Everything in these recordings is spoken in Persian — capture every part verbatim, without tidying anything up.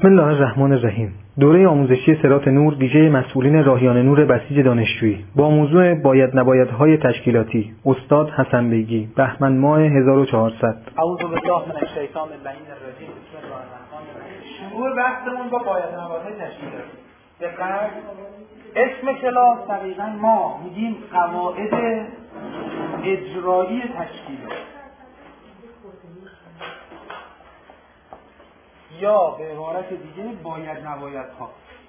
بسم الله الرحمن الرحیم. دوره آموزشی صراط نور ویژه مسئولین راهیان نور بسیج دانشجویی با موضوع باید نبایدهای تشکیلاتی، استاد حسن بیگی، بهمن ماه هزار و چهارصد. اعوذ بالله من الشیطان اللعین الرجیم. بسم الله الرحمن الرحیم. شروع بحثمون با باید نبایدهای تشکیلاتی. دقیقاً اسم کلاس دقیقاً ما میگیم قواعد اجرایی تشکیلات یا به عبارت دیگه باید نبایدها.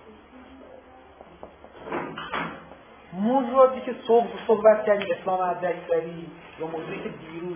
موضوعاتی که صبح صحبت کردیم اسلام ازدهی یا موضوعی که دیروز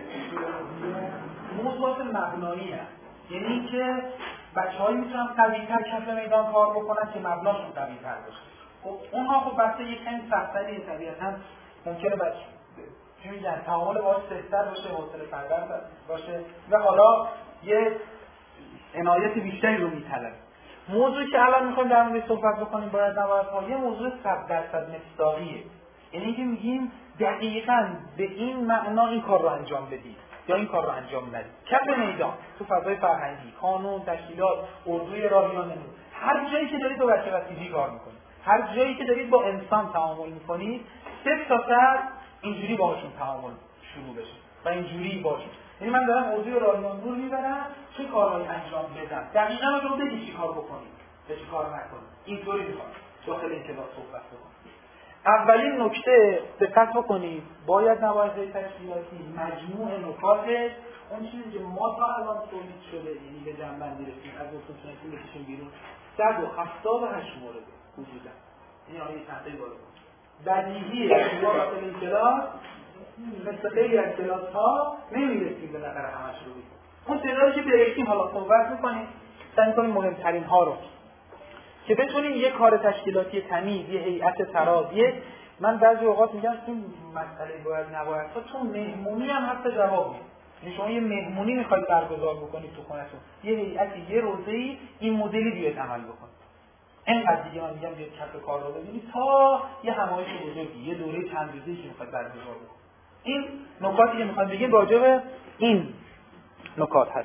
موضوعات مبنایی هست، یعنی که بچه‌هایی میتونن قوی‌تر کف میدان کار بکنن که مبناشون قوی‌تر باشه. خب اونها خب بحث یک کمی سخت‌تری طبیعتاً ممکنه بچه چی میگن تعامل باهاش سخت‌تر باشه، حوصله پرور باشه و حالا یه عنایت بیشتری رو میطلبه. موضوعی که الان میخوایم در موردش صحبت بکنیم باید نبایدها یه موضوع صد درصد مصداقیه، یعنی که میگیم دقیقاً به این معنا این کار رو انجام بدید یا این کار رو انجام ندید. کف میدان تو فضای فرهنگی، قانون، تشکیلات، اردوی راهیان نور، هر جایی که دارید با بچه بسیجی کار میکنید، هر جایی که دارید با انسان تعامل میکنید، صفر تا صد اینجوری باهاشون تعامل شروع بشه و اینجوری باشه. یعنی من دارم موضوع راهیان نور میبرم چه کارهایی انجام بدم، دقیقاً رو بگید چی کار بکنید یا چی کار نکنید. اینطوری میخوام داخل این کلاس صحبت بکنم. اولین نکته دقت بکنید، باید نبایدهای تشکیلاتی مجموع نکات اون چیزی که ما تا الان تولید شده، یعنی به جنبندی رسیم از اون تونستیم بکشیم بیرون صد و هفتاد و هشت مورد وجودا، یعنی آیه تحقیق بالا بدیهیه شما داخل این کلاس مثل خیلی از کلاس ها نمیرسیم بالاخره همش رو بگیم. اون تعدادی که برسیم حالا صحبت میکنیم، سعی میکنیم مهمترین ها رو که بتونیم یه کار تشکیلاتی تمیز، یه هیئت تراز، یه من بعضی اوقات میگم این مسئله باید نبایدها تو مهمونی هم حتی جواب میده. یعنی شما یه مهمونی میخواید برگزار بکنید تو خونه‌تون، یه هیئتی، یه روزه‌ای این مدلی بیاید عمل بکنید. اینقدر دیگه من میگم یه کف کار رو ببینید تا یه همایش بزرگی، یه دوره چند روزه‌ای که میخواید برگزار بکنید. این نکاتی که میخوام بگیم راجع به این نکات هست.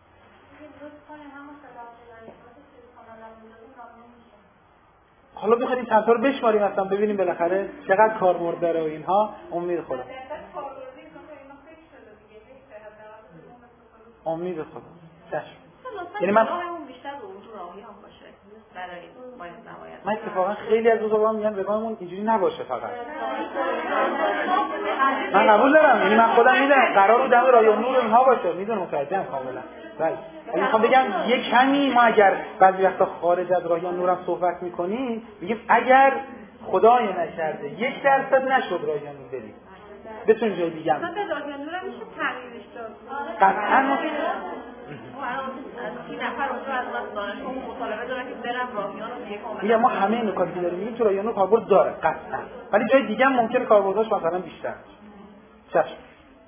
حالا بخوایم چند تا رو بشماریم اصلا ببینیم بالاخره چقدر کاربرد داره و اینها. امید خدا امید خدا چشم. یعنی من من اتفاقا خیلی از دوستان میگن رقممون اینجوری نباشه فقط. من قبول دارم، یعنی من خودم میدونم قرار رو دم راهیان نور اینها باشه، میدونم متوجهم کاملا. بله. یعنی میخوام بگم یه کمی ما اگر بعضی وقتا خارج از راهیان نور هم صحبت میکنیم میگیم اگر خدای نکرده یک درصد نشد راهیان نور بریم بتونیم جای دیگه هم مثلا راهیان نور هم میشه تغییرش داد. قطعا این نفر اونجا از وقت دانشگاه مطالبه دارن که برن راهیان رو دیگه کاملا. میگم ما همه نکاتی که داریم میگیم تو راهیان نور کاربرد داره قطعا، ولی جای دیگه هم ممکنه کاربردش مثلا بیشتر باشه. چشم.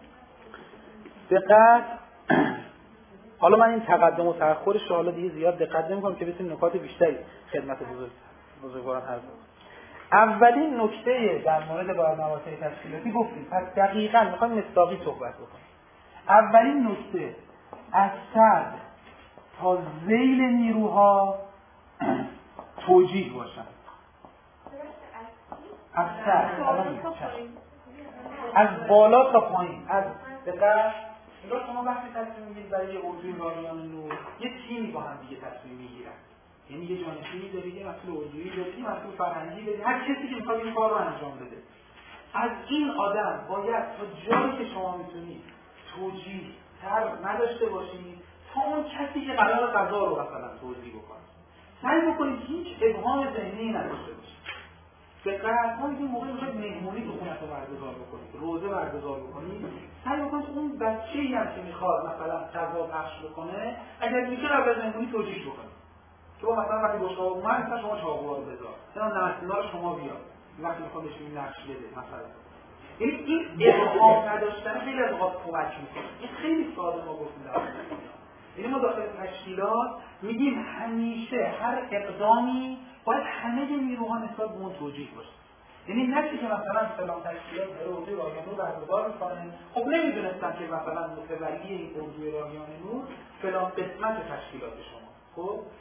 دقت. حالا من این تقدم و تأخرش رو حالا دیگه زیاد دقت نمی‌کنم که بتونیم نکات بیشتری خدمت بزرگ بزرگواران عرض کنم. اولین نکته در مورد باید نبایدهای تشکیلاتی گفتیم، پس دقیقاً می‌خوایم مصداقی صحبت بکنیم. اولین نکته از صد تا ذیل نیروها توجیه باشن. از صد از بالا تا پایین، از دقت. اینجا شما وقتی تصمیم میگیرید برای یه اردوی راهیان نور یه تیمی با هم دیگه تصمیم میگیرن، یعنی یه جانشینی دارید، یه مسئول اردویی دارید، یه مسئول فرهنگی دارید، هر کسی که میخواد این کار رو انجام بده. از این آدم باید تا جایی که شما میتونید توجیه تر نداشته باشید تا اون کسی که قرار غذا رو مثلا توجیه بکنه. سعی بکنید هیچ ابهام ذهنی نداشته باشید. دقت کنید این موقع میخواید مهمونی تو خونه‌تون برگزار بکنید، روزه برگزار بکنید، سعی بکنید اون بچه‌ای هم که میخواد مثلا غذا پخش بکنه اگر میشه قبل از مهمونی توجیه بکنید. تو مثلا وقتی بشقاب اومد مثلا شما چاقوها رو بذار، مثلا نمک‌ها رو شما بیار، وقتی میخواد بهش این نقش بده مثلا. یعنی این ابهام نداشتن خیلی از اوقات کمک میکنه. این خیلی ساده ما گفتیم. یعنی ما داخل تشکیلات میگیم همیشه هر اقدامی باید همه نیروها نسبت به اون توجیه باشه. یعنی نشه که مثلا فلان تشکیلات داره اردوی راهیان نور برگزار میکنه، خب نمیدونستم که مثلا متولی این اردوی راهیان نور فلان قسمت تشکیلات شما. خب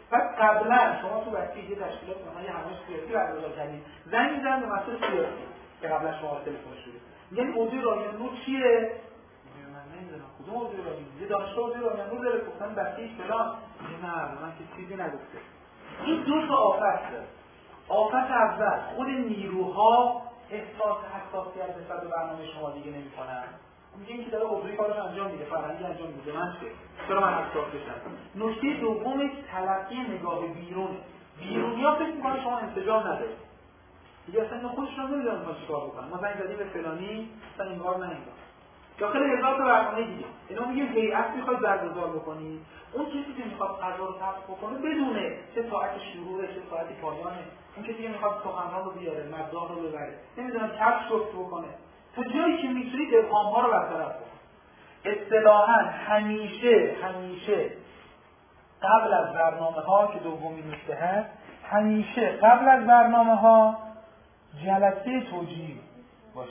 قبلا شما تو وقتی یه تشکیلات مثلا یه همایش سیاسی برگزار کردید زنگ می‌زنن به مسئول سیاسی که قبلا شما تلفن شده میگن موضوع رایان نور چیه؟ من نمیدونم کدوم موضوع رایان نور، یه دانشگاه موضوع رایان نور داره گفتن بچه‌ای فلان، نه من که چیزی نگفته. این دو تا آفت داره. آفت اول خود نیروها احساس حساسیت نسبت به برنامه شما دیگه نمی‌کنن. میگه این که داره عضوی کارش انجام میده، فرهنگی انجام میده، من چه؟ چرا من حساس بشم؟ نکته دومش تلقی نگاه بیرون. بیرونی‌ها فکر می‌کنن شما انسجام ندارید. دیگه اصلا خودشون نمی‌دونن ما چیکار بکنن. ما زنگ زدیم به فلانی، اصلا این کار نه این کار. داخل هزار تا برنامه دیگه. اینا میگه هیئت می‌خواد برگزار بکنی. اون کسی که می‌خواد قضا رو ثبت بکنه بدونه چه ساعت شروعه، چه ساعت پایانه. اون کسی که می‌خواد سخنران رو بیاره، مبدا رو ببره. نمی‌دونم کفش درست بکنه. تا جایی که می‌تونید ابهام‌ها رو برطرف کنید. اصطلاحاً همیشه همیشه قبل از برنامه‌ها که دومین نکته هست، همیشه قبل از برنامه‌ها جلسه توجیه باشه.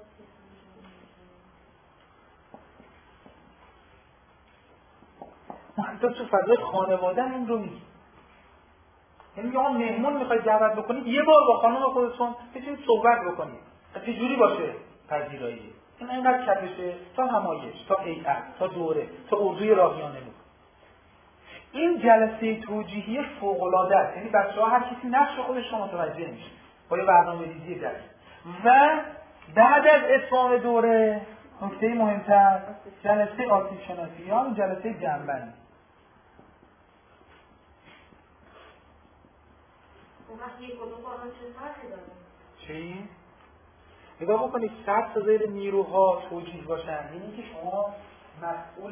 ما حتی تو فضای خانواده این رو میگیم. یعنی میگه آقا مهمون میخواید دعوت بکنید یه بار با خانم خودتون بتونید صحبت بکنید. چجوری باشه پذیرایی؟ این اینقدر کپشه تا همایش، تا هیئت، تا دوره، تا اردوی راهیانه بود. این جلسه توجیهی فوق‌العاده است. یعنی بچه‌ها هر کسی نقش خودش رو متوجه میشه با یه برنامه‌ریزی درس. و بعد از اتمام دوره نکته مهمتر جلسه آسیب شناسی یا جلسه جنبندی. اون وقت یک کدوم قانون چه فرقی داره؟ چی؟ نگاه بکنید شرط تا زیر نیروها توجیه باشن. یعنی که شما مسئول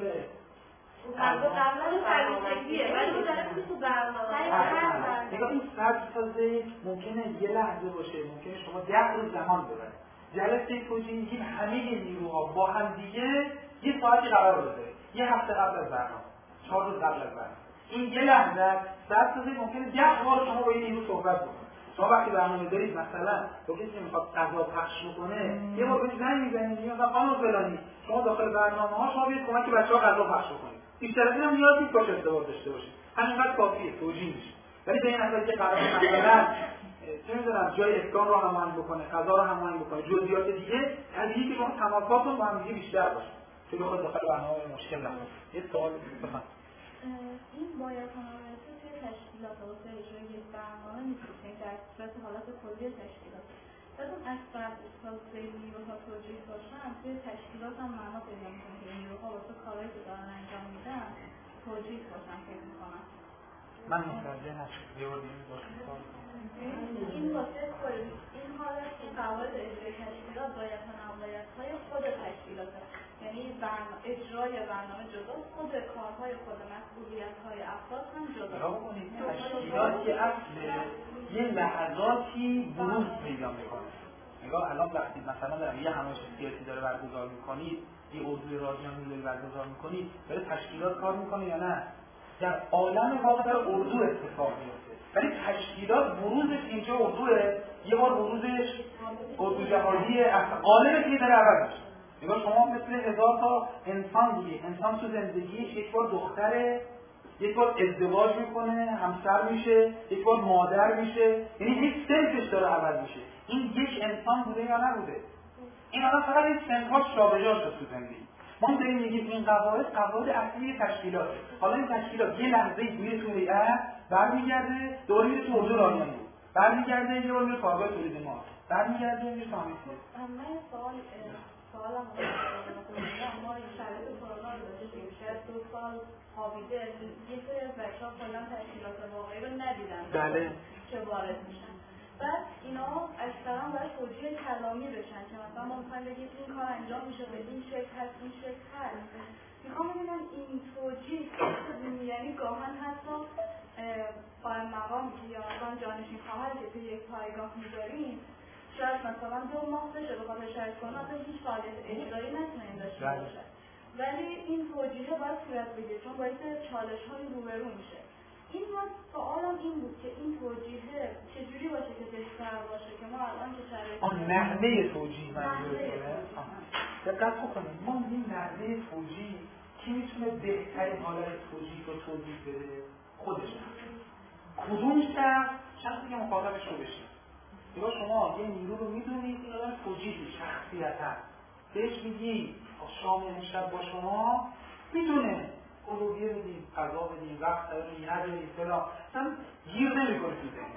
قبل قبلا فرضیه ولی داره میگه تو برنامه. نگاه این شرط تا زیر ممکنه یه لحظه باشه، ممکنه شما ده روز زمان ببرید. جلسه توجیه میگیم همه نیروها با هم دیگه یه ساعتی قرار بذاره. یه هفته قبل از برنامه، چهار روز قبل از برنامه. این یه لحظه شرط تا زیر ممکنه ده بار شما با این نیرو صحبت بکنید. شما وقتی برنامه دارید مثلا با کسی که میخواد غذا پخش بکنه یه بار بهش زنگ میزنید میگه آقا خانم فلانی شما داخل برنامه ها شما بیاید کمک بچه‌ها غذا پخش بکنید. بیشتر از اینم نیاز نیست باشه ارتباط داشته باشید. همینقدر کافیه توجیه میشه. ولی به این اندازه که قرار مثلا چه می‌دونم جای اسکان رو هماهنگ بکنه، غذا رو هماهنگ بکنه، جزئیات دیگه طبیعیه که شما تماساتون با هم دیگه بیشتر باشه. که بخواد داخل برنامه مشکل نشه. یه سوال بفرمایید. این باید تمامیت توی تشکیلات واسه اجرای یک برنامه نیست که در صورت حالت کلی تشکیلات لازم اکثر استاد نیروها توجیه باشن توی تشکیلات هم معنا پیدا می‌کنه که نیروها واسه کارهایی که دارن انجام میدن توجیه باشن فکر می‌کنم. من متوجه نشدم یه بار دیگه باشم. این واسه کلی این حالت که قواعد اجرای تشکیلات باید نبایدهای خود تشکیلاته. یعنی برنامه اجرای برنامه جدا، خود کارهای خود مسئولیت‌های افراد هم جدا. تشکیلات که اصل یه لحظاتی بروز پیدا میکنه. نگاه الان وقتی مثلا در یه همایش سیاسی داره برگزار میکنید، یه عضو راهیانه داره برگزار میکنید، داره تشکیلات کار میکنه یا نه؟ در عالم واقع در اردو اتفاق میفته. ولی تشکیلات بروزش اینجا اردوه، یه بار بروزش اردو جهادی قالبه که داره عوض میشه. نگاه شما مثل هزار تا انسان دیگه، انسان تو زندگیش یک بار دختره، یک بار ازدواج میکنه، همسر میشه، یک بار مادر میشه، یعنی هیچ سنفش داره عوض میشه. این یک انسان بوده یا نبوده؟ این الان فقط این سنفاش جابجا شد تو زندگی. ما داریم میگیم این قواعد قواعد اصلی تشکیلاته. حالا این تشکیلات یه لحظه میره تو هیئت، برمیگرده دوباره میره تو حضور راهیانه، برمیگرده یه بار میره کارگاه تولید ما، برمیگرده میره سامیسیه. من سوال سوالم ما این شرایط کرونا رو داشتیم شاید دو سال خوابیده یه سری از بچه‌ها کلا تشکیلات واقعی رو ندیدن بله که وارد میشن. بعد اینا اکثرا باید توجیه کلامی بشن که مثلا ما میخوایم بگیم این کار انجام میشه به این شکل هست این شکل هست. میخوام بگم این توجیه یعنی گاهن حتی قائم مقامی که یا مثلا جانشین خواهری که توی یک پایگاه میذاریم شاید مثلا دو ماه بشه به خاطر شاید کنه اصلا هیچ فعالیت اجرایی نتونه این داشته باشه. ولی این توجیه باید صورت بگیره چون باعث چالش های روبرو میشه. این من سوالم این بود که این توجیه چجوری باشه که بهتر باشه که ما الان که شرایط آن نحوه توجیه منظورتونه؟ دقت بکنید ما این نحوه توجیه کی میتونه بهترین حالت توجیه رو توضیح بده؟ خودش. طرف شخصی که مخاطبش رو بشید. یا شما یه نیرو رو میدونید این آدم توجیهی شخصیتا بهش میگی شام امشب با شما میدونه اولویه بدیم، قضا بدیم، وقت داریم، نداریم فلان، اصلا گیر نمی‌کنه تو ذهن.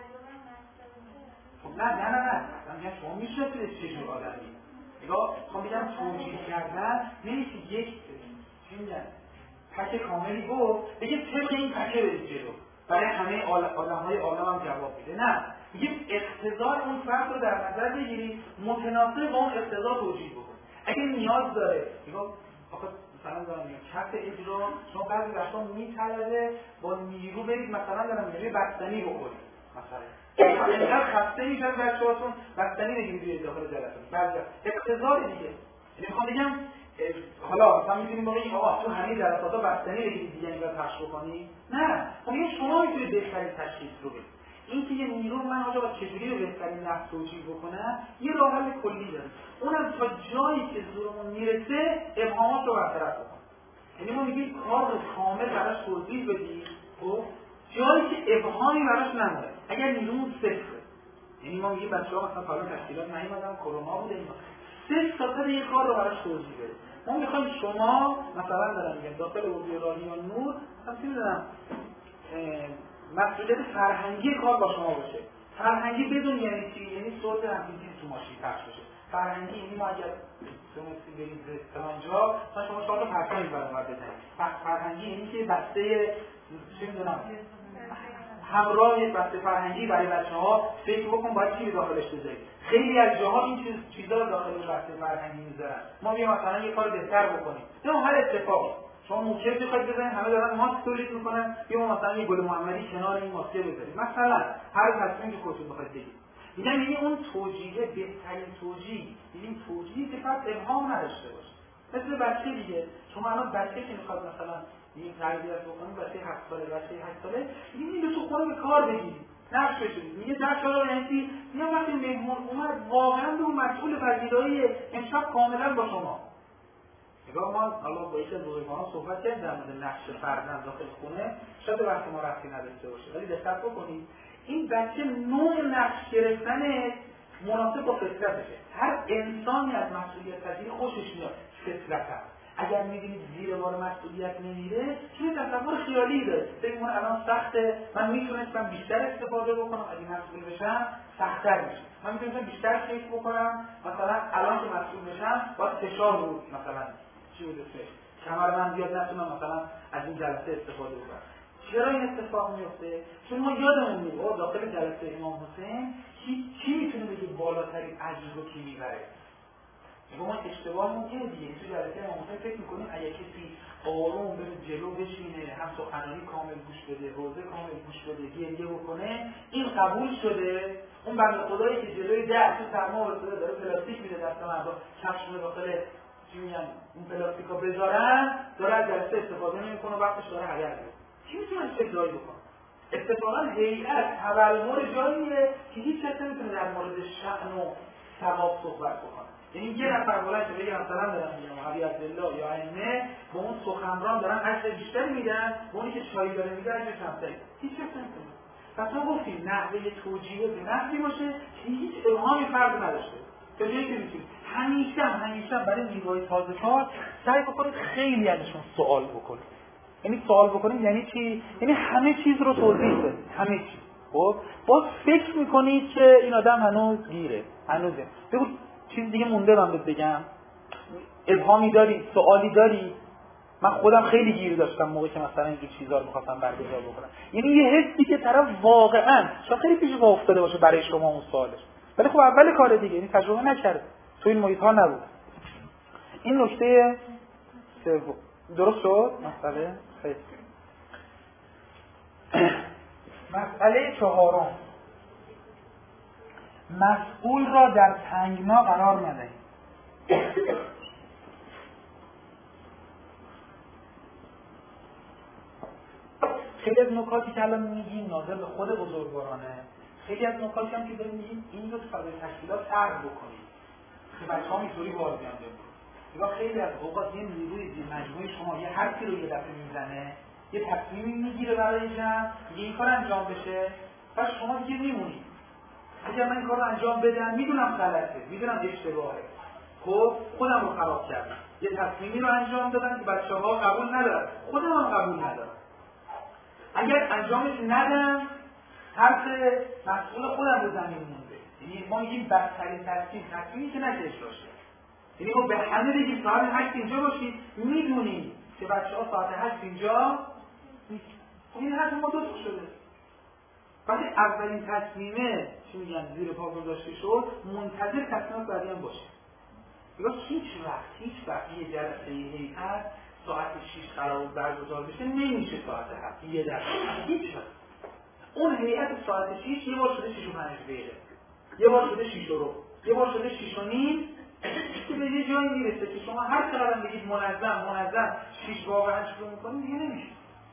خب نه نه نه نه اصلا میگم شما میشناسید چه جور آدمی. نگاه خب میگم توجیه کردن نمیشه یک چی میگن پک کاملی گفت بگه طبق این پکه برید جلو برای همه آدم‌های عالم هم جواب میده. نه میگه اقتضای اون فرد رو در نظر بگیرید، متناسب با اون اقتضا توجیه بکن. اگه نیاز داره نگاه آخه مثلا دارم میگم کف اجرا شما بعضی وقتا میطلبه با نیرو برید مثلا دارم میگم بستنی بخورید مثلا اینقدر خسته میشن بچه‌هاتون بستنی بگیرید بیاید داخل جلسه. بعضی اقتضای دیگه یعنی میخوام بگم حالا مثلا می‌تونیم بگیم آقا تو همه جلسات‌ها بستنی بگیرید دیگه اینجا پخش بکنی. نه خب این شما میتونید بهترین تشخیص رو بدید. این که یه نیرو من آقا با چجوری رو بهترین نحو توجیه بکنم یه راه حل کلی داره، اونم تا جایی که زورمون میرسه ابهامات رو برطرف بکنم. یعنی ما میگیم کار رو کامل براش توضیح بدیم خب جایی که ابهامی براش نمونه. اگر نیرومون صفره یعنی ما میگیم بچه‌ها مثلا حالا تشکیلات نیومدن کرونا بوده اینا صفر تا صد یک کار رو براش توضیح بدیم. ما میخوایم شما مثلا دارم میگم داخل اردوی راهیان نور مثلا چی میدونم مسئولیت فرهنگی کار با شما باشه. فرهنگی بدون یعنی چی؟ یعنی صوت همچین چیز تو ماشین پخش بشه. فرهنگی یعنی ما اگر تونستی برید رستورانجا مثلا شما چهار تا پرچم برآورد بزنید. فرهنگی یعنی که بسته چی میدونم همراه بسته فرهنگی برای بچه‌ها فکر بکن باید چی داخلش بذارید. خیلی از جاها این چیز چیزا رو داخل بسته فرهنگی میذارن. ما میایم مثلا یه کار بهتر بکنیم. یا هر اتفاقی شما موکل بخواید بزنید همه دارن ماسک تولید میکنن یا مثلا یه گل محمدی کنار این ماسک بذارید مثلا هر تصمیمی که خودتون بخواید بگیرید. میگم یعنی اون توجیه بهترین توجیه یعنی توجیهی که فقط ابهام نداشته باشه. مثل بچه دیگه شما الان بچه که میخواد مثلا این تربیت بکنید بچه هفت ساله بچه هشت ساله این رو تو خونه به کار بگیرید نقش بشید. میگه در چهار یعنی میگم وقتی مهمون اومد واقعا اون مسئول پذیرایی امشب کاملا با شما. نگاه ما حالا با یکی از بزرگواران صحبت کردیم در مورد نقش فرزند داخل خونه شاید وقتی ما رفتی نداشته باشه ولی دقت بکنید این بچه نوع نقش گرفتن مناسب با فطرتشه. هر انسانی از مسئولیت پذیری خوشش میاد فطرتا. اگر می‌بینید زیر بار مسئولیت نمیره چون تصور خیالی داره فکر کنه الان سخته من میتونستم بیشتر استفاده بکنم اگه مسئول بشم سخت‌تر میشه. من میتونستم بیشتر فکر بکنم مثلا الان که مسئول بشم باید فشار رو مثلا چی بوده فکر کمربند زیاد نتونم مثلا از این جلسه استفاده بکنم. چرا این اتفاق میفته؟ چون ما یادمون میاد داخل جلسه امام حسین کی کی میتونه بگه بالاترین اجر رو کی میبره. میگم ما اشتباهمون اینه دیگه تو جلسه امام حسین فکر میکنیم اگه کسی آروم بره جلو بشینه هم سخنرانی کامل گوش بده روزه کامل گوش بده گریه بکنه این قبول شده. اون بنده خدایی که جلوی ده تو سرما واسه داره پلاستیک میده دست مردم کفشونه داخل چی میگن اون پلاستیکا بذارن داره از جلسه استفاده نمیکنه وقتش داره هدر میره. کی میتونه چه جایی بکنه؟ اتفاقا هیئت تبلور جاییه که هیچ کس نمیتونه در مورد شأن و ثواب صحبت بکنه. یعنی یه نفر بلند شه بگه مثلا دارن میگم علی عبدالله یا ائمه به اون سخنران دارن اجر بیشتری میدن به اونی که چای داره میده اجر کمتری. هیچ کس نمیتونه. پس ما گفتیم نحوه توجیه به نحوی باشه که هیچ ابهامی فرض نداشته. تا جایی که میتونید همیشه همیشه برای نیروهای تازه کار سعی بکنید خیلی ازشون سوال بکنید. یعنی سوال بکنید یعنی چی؟ یعنی همه چیز رو توضیح بدید، همه چیز. خب باز فکر میکنید که این آدم هنوز گیره، هنوزه. بگو چیز دیگه مونده من بهت بگم. ابهامی داری، سوالی داری؟ من خودم خیلی گیر داشتم موقعی که مثلا این چیزا رو می‌خواستم برگزار بکنم. یعنی یه حسی که طرف واقعا شاید خیلی پیش پا افتاده باشه برای شما اون سوالش. ولی خب اول کار دیگه، یعنی تجربه نکرده. تو این محیط ها نبود. این نکته سوم. درست شد؟ مسئله خیلی. مسئله چهارم. مسئول را در تنگنا قرار ندهید. خیلی از نکاتی که الان میگیم ناظر به خود بزرگوارانه، خیلی از نکاتی هم که داریم میگیم این رو تو فضای تشکیلات طرح بکنید که بچه‌ها اینطوری وارد بیان بکنید. نگاه خیلی از اوقات یه نیروی زیر مجموعه شما یه حرفی رو یه دفعه میزنه یه تصمیمی میگیره برای جمع، میگه این کار انجام بشه، پس شما دیگه میمونید. اگر من این کار رو انجام بدم میدونم غلطه، میدونم اشتباهه، خب خودم رو خراب کردم. یه تصمیمی رو انجام دادم که بچه‌ها قبول ندارن، خودم هم قبول ندارم. اگر انجامش ندم حرف مسئول خودم رو زمین مونده. یعنی ما میگیم بدترین تصمیم تصمیمی که نشه اجرا شه. یعنی ما به همه بگیم ساعت هشت اینجا باشید، میدونیم که بچه‌ها ساعت هشت اینجا نیست. خب این حرف ما درست شده. وقتی اولین تصمیمه چی میگن زیر پا گذاشته شد، منتظر تصمیمات بعدی هم باشه. یا هیچ وقت هیچ وقت یه جلسه هیئت ساعت شش قرار برگزار بشه نمیشه ساعت هفت یه دقیقه هیچ وقت. اون هیئت ساعت شش یه بار شده شش و پنج دقیقه، یه بار شده شش و ربع، یه بار شده شش و نیم، که به یه جایی میرسه که شما هر چقدر بگید منظم منظم شش واقعا شروع میکنید دیگه نمیشه.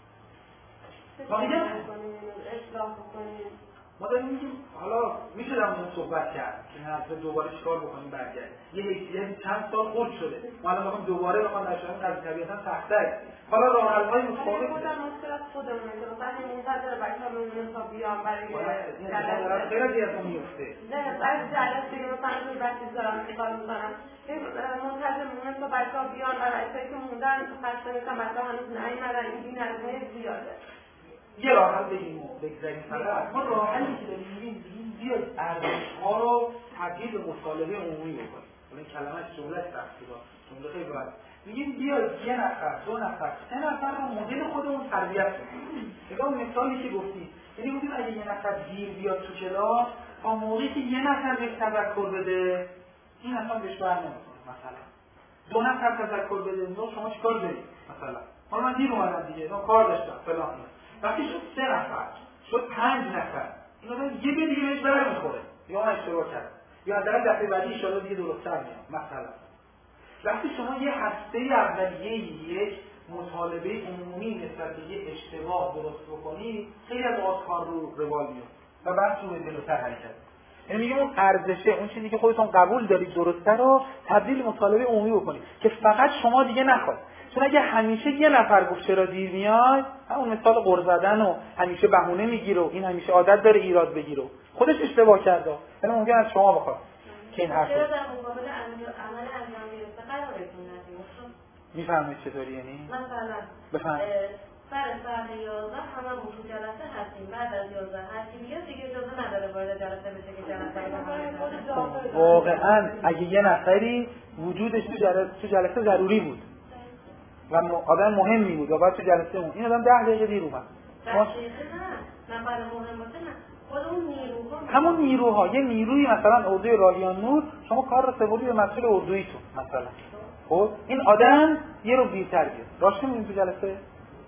ما میگم اصلاح بکنیم. ما داریم میگیم حالا میشه در مورد صحبت کرد که نه دوباره چیکار بکنیم برگرد. یه یه چند سال خورد شده. ما الان میخوایم دوباره بخوام در شرایط قضیه طبیعتا سخته. حالا راه حل‌های متفاوت خودم مشکل خودمون که مثلا منتظر بچه‌ها میمونن تا بیان برای جلسه خیلی دیگه میفته. نه بعد جلسه مثلا روی بچه دارم کار می‌کنم. منتظر میمونن تا بچه‌ها بیان و بچه‌ای که موندن خسته میشن بچه‌ها هنوز نیومدن این نظریه زیاده. یه راه حل بگیم و بگذاریم فقط ما راه حلی که داریم میگیم بیاید ارزش‌ها رو تبدیل به مطالبه عمومی بکنیم. این کلمه‌اش جمله سختی بود. جمله خیلی راحت. میگیم بیاید یه نفر، دو نفر، سه نفر رو مدل خودمون تربیت کنیم. نگاه مثالی که گفتید. یعنی گفتیم اگه یه نفر دیر بیاد تو کلاس، تا موقعی که یه نفر بهش تذکر بده، این اصلا بهش بر نمی‌خوره مثلا. دو نفر تذکر بده، نو شما چیکار دارید مثلا؟ حالا من دیر اومدم دیگه، من کار داشتم فلان. وقتی شد سه نفر، شد پنج نفر، اینا دارن یه به دیگه بهش بر میخوره، یا من اشتباه کردم، یا در دفعه بعدی ایشالا دیگه درست‌تر میاد مثلا. وقتی شما یه هسته اولیه یک مطالبه عمومی نسبت به یه اشتباه درست بکنید، خیلی از اوقات کار رو روال میاد و بعد رو به جلوتر حرکت. یعنی میگم اون ارزشه، اون چیزی که خودتون قبول دارید درسته رو تبدیل مطالبه عمومی بکنید که فقط شما دیگه نخواید. چون اگه همیشه یه نفر گفت چرا دیر میاد، همون مثال قر زدن و همیشه بهونه میگیره و این همیشه عادت داره ایراد بگیره، خودش اشتباه کرده. یعنی ممکن است شما بخواد که این حرفو چرا در مقابل عمل انجام گرفته قرارتون ندید؟ میفهمید چطوری یعنی؟ مثلا بفهم سر ساعت یازده هممون تو جلسه هستیم، بعد از یازده هرکی دیگه دیگه اجازه نداره وارد جلسه بشه که جلسه رو واقعا اگه یه نفری وجودش تو جلسه تو جلسه ضروری بود و آدم مهمی بود و بعد تو جلسه اون این آدم ده دقیقه دیر اومد. نه نفر مهم باشه نه خود اون نیروها، همون نیروها، یه نیروی مثلا اردوی راهیان نور شما کار رو سپردید به مسئول اردویتون مثلا، خب این آدم یه رو دیرتر بیاد راست میگیم تو جلسه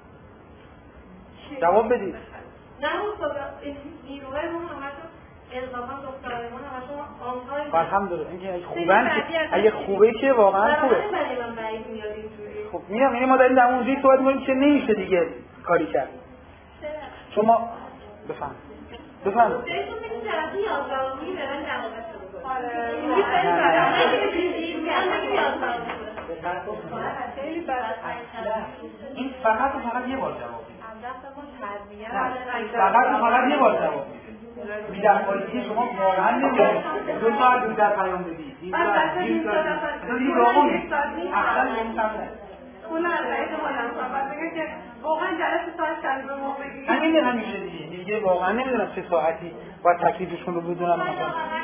جواب بدید. نه اون این نیروهای ما همشون اضافا دکترایمون همشون آنهای الحمدلله اینکه خوبن که اگه خوبه که واقعا خوبه. من بعید میاد اینجوری. خب میگم یعنی ما داریم در اونجوری صحبت می‌کنیم که نمیشه دیگه کاری کرد. شما بفهم بفهم بهتون میگم جلسه یازدهمی برن جوابش رو آره خیلی بد. این فقط و فقط یه بار جواب میده. دستمون تربیت فقط و فقط یه بار جواب میده. میگم پالیسی شما واقعا نمیشه دو ساعت بیشتر پیام بدید. این ساعت این ساعت این راهو نیست. اصلا نمی‌فهمه. اون علاقه مالم صحبت میگه که واقعا جلسه ساعت چند به ما بگید. همین همیشه دیگه. دیگه واقعا نمیدونم چه ساعتی باید تکلیفشون رو بدونم مثلا.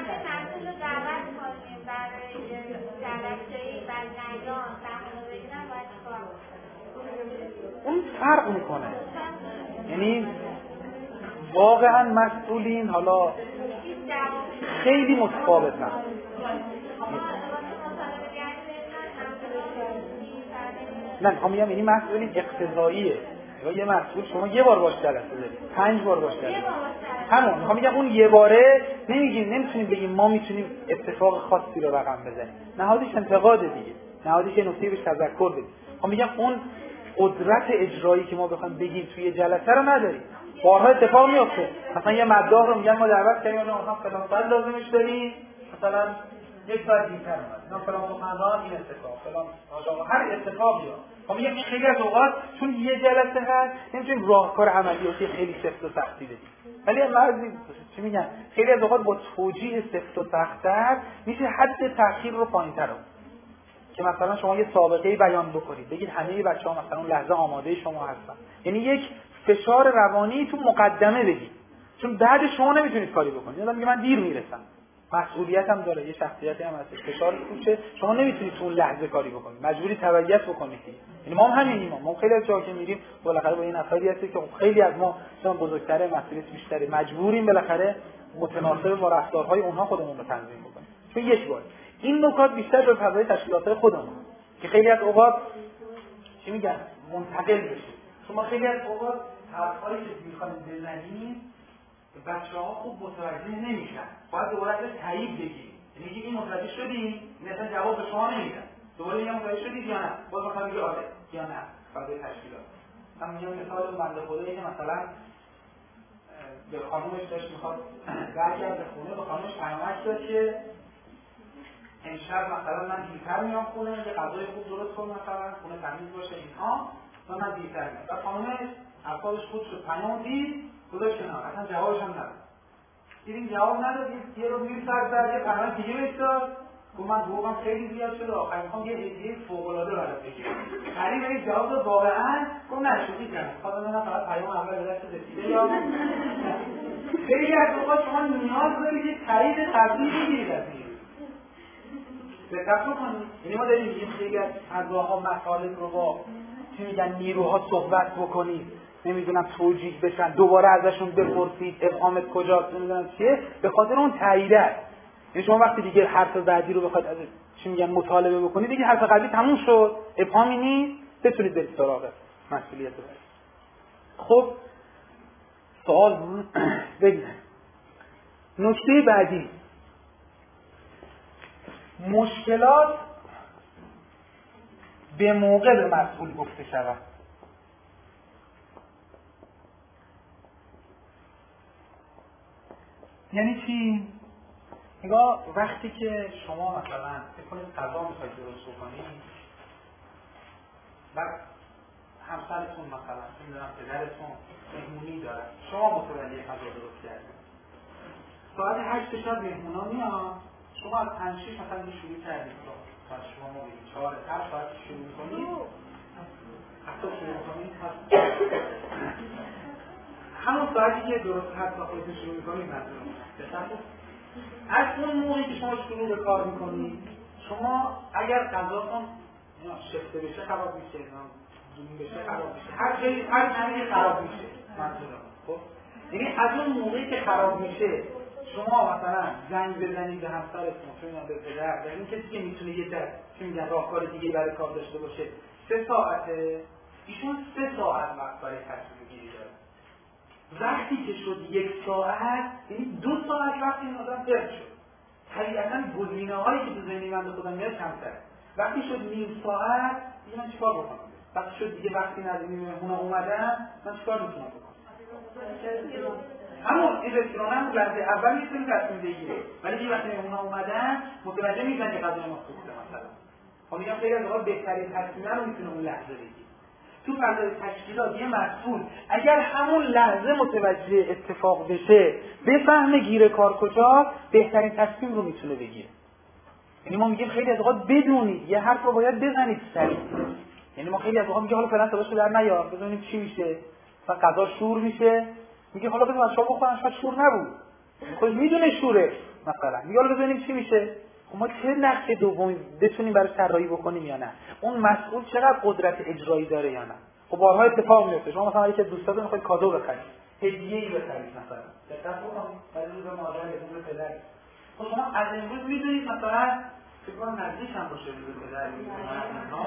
اون فرق میکنه. یعنی واقعا مسئولین حالا خیلی متفاوتن. نه میخوام بگم یعنی مسئولین اقتضاییه. یا یه مسئول شما یه بار باش جلسه دارید، پنج بار باش جلسه دارید. همون میخوام بگم اون یه باره نمیگیم نمیتونیم بگیم ما میتونیم اتفاق خاصی رو رقم بزنیم. نهادش انتقاد دیگه. نهادش یه نکته بهش تذکر بدیم. میخوام بگم اون قدرت اجرایی که ما بخوایم بگیم توی جلسه رو نداریم. بارها اتفاق میفته. مثلا یه مداح رو میگن ما دعوت کردیم مثلا فلان ساعت لازمش داریم، مثلا یک ساعت دیرتر اومد اینا فلان سخنران این اتفاق فلان آقا هر اتفاقی ها خب میگم این خیلی از اوقات چون یه جلسه هست نمیتونیم راهکار عملیاتی خیلی سفت و سختی بدیم، ولی بعضی چی میگن خیلی از اوقات با توجیه سفت و سخت‌تر میشه حد تأخیر رو پایین‌تر رو که مثلا شما یه سابقه بیان بکنید بگید همه بچه‌ها مثلا اون لحظه آماده شما هستن، یعنی یک فشار روانی تو مقدمه بگید، چون بعد شما نمیتونید کاری بکنید. یادم میگه من دیر میرسم، مسئولیتم داره، یه شخصیتی هم هست، فشار کوچه، شما نمیتونید تو اون لحظه کاری بکنید، مجبوری تبعیت بکنید. یعنی ما هم همینیم، ما خیلی از جاها که میریم بالاخره با این نفری هستی که خیلی از ما مثلا بزرگتره، مسئولیت بیشتره، مجبوریم بالاخره متناسب با رفتارهای اونها خودمون رو تنظیم بکنیم. چون یک بار این نکات بیشتر به فضای تشکیلات خودمون که خیلی از اوقات چی میگن منتقل بشه. شما خیلی از اوقات حرفایی که میخواید بزنید بچه‌ها خوب متوجه نمیشن، باید دوباره ازش تایید بگیرید، یعنی میگید این متوجه شدین، این اصلا جواب به شما نمیدن، دوباره میگم متوجه شدید یا نه، باز مثلا میگه آره یا نه. فضای تشکیلات من میگم مثال بنده خدایی که مثلا به خانومش داشت میخواد برگرده خونه، به خانومش پیامک داد که امشب مثلا من دیرتر میام خونه، یه غذای خوب درست کن، مثلا خونه تمیز باشه اینها، و من دیرتر میام. بعد خانومش اعصابش خود شد، پیام دید گذاشت کنار، اصلا جوابش هم نداد. دیدیم جواب نداد، یه رو نیم ساعت بعد یه پیام دیگه بهش داد، گفت من حقوقم خیلی زیاد شده، آخر میخوام یه هدیه فوق‌العاده برات بگیرم. قریب این جواب داد واقعا، گفت نه شوخی کردم، خواستم ببینم فقط پیام اول به دست رسیده یا نه. خیلی از اوقات شما نیاز دارید یه تایید قبلی بگیرید از این. دقت بکنید، یعنی ما داریم میگیم خیلی از فضاها مطالب رو با چی میگن نیروها صحبت بکنید، نمیدونم توجیه بشن، دوباره ازشون بپرسید ابهامت کجاست، نمیدونم چیه، به خاطر اون تایید است. یعنی شما وقتی دیگه حرف بعدی رو بخواید از چی میگن مطالبه بکنید، دیگه حرف قبلی تموم شد، ابهامی نیست، بتونید برید سراغ مسئولیت بعدی. خب سوال بگید. نکته بعدی، مشکلات به موقع به مسئول گفته شود. یعنی چی؟ نگاه وقتی که شما مثلا فکر کنید غذا میخواید درست بکنید، بعد همسرتون مثلا نمیدونم پدرتون مهمونی داره، شما متولی غذا درست کردید، ساعت هشت شب مهمونا میان، شما از پنج شیش مثلا شروع کردید، تا شما موقعی چهار هر ساعت شروع میکنید، حتی شروع میکنید همون ساعتی که درست هست تا خودتون شروع میکنید منظورم از اون موقعی که شما شروع به کار میکنید، شما اگر غذاتون شفته بشه خراب میشه، زوم بشه خراب میشه، هر جایی هر جایی خراب میشه منظورم. خب یعنی از اون موقعی که خراب میشه شما مثلا زنگ بزنید به همسرتون، چون به پدر، یعنی کسی که میتونه یه در چی میگن راهکار دیگه برای کار داشته باشه، سه ساعته، ایشون سه ساعت وقت برای تصمیم گیری داره. وقتی که شد یک ساعت، یعنی دو ساعت وقتی این آدم درد شد، طبیعتاً گزینه‌هایی که تو ذهن من به خودم میاد کمتر. وقتی شد نیم ساعت، دیگه من چیکار بکنم؟ وقتی شد دیگه وقتی نداریم مهمونا اومدن، من چیکار میتونم بکنم؟ همون این رستوران هم لحظه اول میتونیم تصمیم بگیره، ولی دیگه وقتی مهمونا اومدن متوجه میشن که غذای ما سوخته مثلا. خب میگم خیلی از اوقات بهترین تصمیم رو میتونه اون لحظه بگیره. تو فضای تشکیلات یه مسئول اگر همون لحظه متوجه اتفاق بشه، بفهمه گیره کار کجا، بهترین تصمیم رو میتونه بگیره. یعنی ما میگیم خیلی از اوقات بدونید یه حرف رو باید بزنید سریع. یعنی ما خیلی از اوقات میگیم حالا فعلا صداشو در نیار، ببینیم چی میشه. مثلا غذا شور میشه، میگه حالا بذار بچه‌ها بخورن، شاید شور نبود. خودش میدونه شوره مثلا. میگه حالا ببینیم چی میشه. خب ما چه نقش دومی بتونیم برای طراحی بکنیم یا نه؟ اون مسئول چقدر قدرت اجرایی داره یا نه؟ خب بارها اتفاق میفته. شما مثلا اگه دوستاتون میخواید کادو بخرید، هدیه‌ای بخرید مثلا. دقت بکنید برای روز مادر یا روز پدر. خب شما از امروز میدونید مثلا فکر کنم نزدیک هم باشه روز پدر اینا.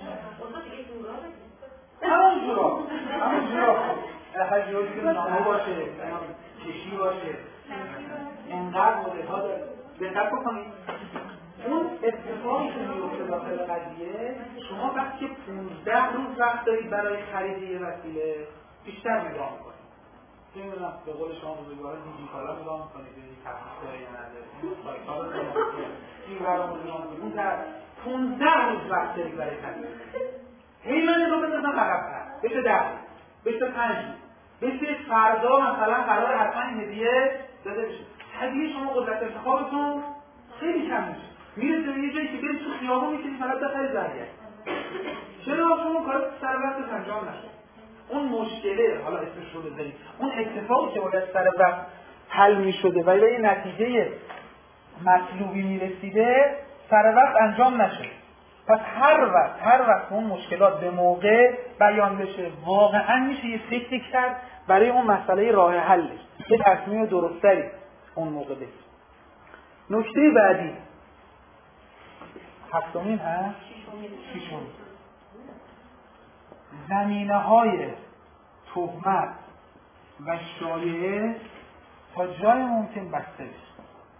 همون جورا. همون جورا. هر جوری که نامه باشه، کشی باشه. اینقدر مدل‌ها داره. دقت بکنید. اون اتفاقی که میفته داخل قضیه، شما وقتی پانزده روز وقت دارید برای خرید یه وسیله، بیشتر نگاه می‌کنید. نمیدونم به قول شما بزرگواران دیجیتالا نگاه میکنید ببینید تفصیل داره یا نداره سایت‌ها رو این برامون نگاه میکنید اون در پانزده روز وقت دارید برای تصمیم هی من نگاه بندازم عقب‌تر بشه ده بشه پنج بشه فردا مثلا قرار حتما این هدیه داده بشه. هدیه شما قدرت انتخابتون خیلی کم میشه. میرسه به یه جایی که برید تو خیابون میتونید فقط بخرید برگرد. چرا شما کار سر وقت انجام نشه؟ اون مشکله حالا اسمش رو بذارید اون اتفاقی که باید سر وقت حل میشده و به این نتیجه مطلوبی میرسیده سر وقت انجام نشه. پس هر وقت هر وقت اون مشکلات به موقع بیان بشه واقعا میشه یه فکری کرد برای اون مسئله راه حلش، یه تصمیم درستری اون موقع بگیر. نکته بعدی هفتمین هست ششمین زمینه های تهمت و شایعه تا جای ممکن بسته بشه.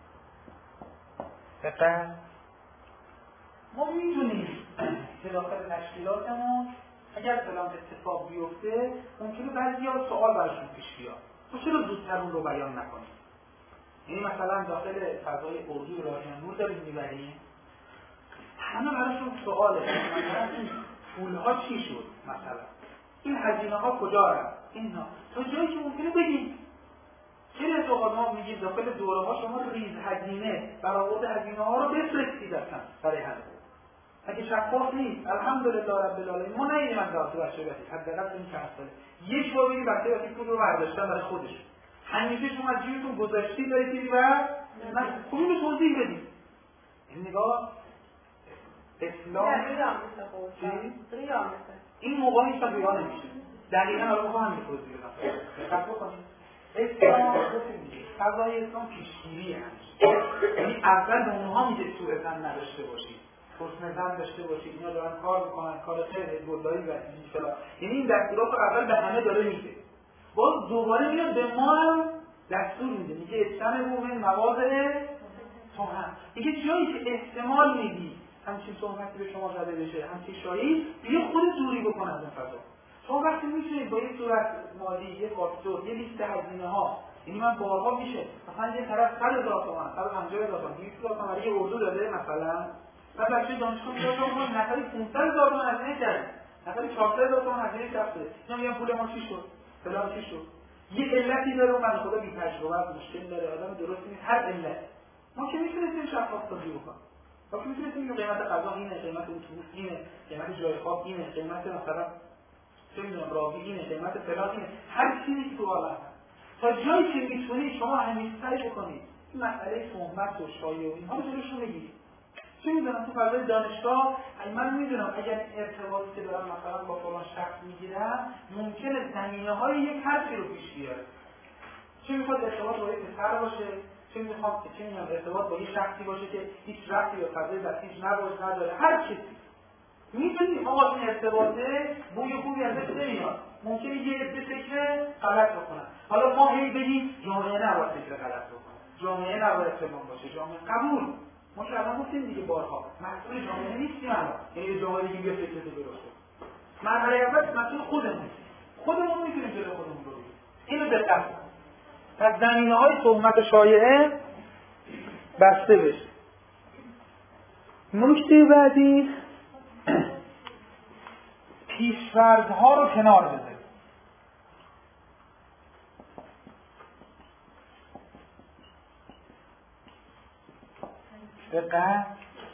دقیقا ما میدونیم که داخل تشکیلاتمون اگر فلان اتفاق بیفته ممکنه بعضی ها سوال برشون پیش بیاد تو چرا زودتر اون رو بیان نکنیم؟ یعنی مثلا داخل فضای اردوی راهیان نور داریم میبریم همه براشون سواله مثلا این پولها چی شد، مثلا این هزینه ها کجا رفت، اینا تا جایی که ممکنه بگیم. خیلی از اوقات ما میگیم داخل دوره ها شما ریز هزینه برآورد هزینه ها رو بفرستید اصلا برای همه. اگه شفاف نیست الحمدلله رب العالمین ما نمیدیم از داخل بچه بسید حداقل این چند ساله یک بار بگید بچه بسید پول رو برداشتن برای خودش همیشه شما از جیبتون گذاشتید دارید دیدی و نه خب اینو توضیح بدید. این نگاه اسلام این موقع نیست تا بیان نمیشه دقیقا حالا بخواه همین توضیح بدم دقت بکنید. اسلام فضای اسلام پیشگیری هست، یعنی اول به اونها میگه سوء ظن نداشته باشید، حسن ظن داشته باشید، اینا دارن کار میکنن کار خیر حزب‌اللهی و این فلان، یعنی این دستورات رو اول به همه داره میده. باز دوباره میاد به ما هم دستور میده، میگه اجتنبوا من مواضع تهم. میگه جایی که احتمال میدی همچین تهمتی به شما زده بشه، همچین شایعی، بیا خودت دوری بکن از اون فضا. شما وقتی میتونید با یه صورت مالی، یه فاکتور، یه لیست هزینه ها، یعنی من بارها میشه مثلا یه طرف صد هزار تومان، صد و پنجاه هزار تومان، دویست هزار تومان یه اردو داده مثلا، بعد بچه دانشگاه میاد اون نفری پانصد هزار تومان هزینه کرد، نفری چهارصد هزار تومان هزینه کرده. اینا میگن پول ما چی شد؟ فلان چی شد؟ یه علتی داره من خدا بی تجربه مشکل داره، آدم درست نیست، هر علت. ما که میتونیم شفاف سازی بکنیم. ما که میتونیم قیمت غذا اینه، قیمت اتوبوس اینه، قیمت جای خواب اینه، قیمت مثلا چه میدونم راوی اینه، قیمت فلان اینه، هر چیزی که تو عالم هست. تا جایی که میتونید شما همیشه سعی بکنید این مسئله تهمت و شایعه و اینها رو جلوشون بگیرید. چه میدونم تو فضای دانشگاه من میدونم اگر ارتباطی که دارم مثلا با فلان شخص میگیرم ممکنه زمینه‌های یک حرفی رو پیش بیاره. چه میخواد ارتباط با یک پسر باشه، چه میخواد چه میدونم ارتباط با یک شخصی باشه که هیچ ربطی به فضای بسیج نباشه نداره، هر چیزی. میتونید آقا این ارتباطه بوی خوبی ازش نمیاد، ممکنه یه عده فکر غلط بکنن. حالا ما هی بگیم جامعه نباید فکر غلط بکنه، جامعه نباید فلان باشه، جامعه قبول. ما که الان گفتیم دیگه بارها مسئول جامعه نیستیم الان، یعنی جامعه دیگه بیا فکر درسته. مرحله اول مسئول خودمون، خودمون میتونیم جلوی خودمون رو بگیریم. اینو دقت کنید. پس زمینه‌های تهمت و شایعه بسته بشه. نکته بعدی پیش‌فرض‌ها رو کنار بذارید. دقیقاً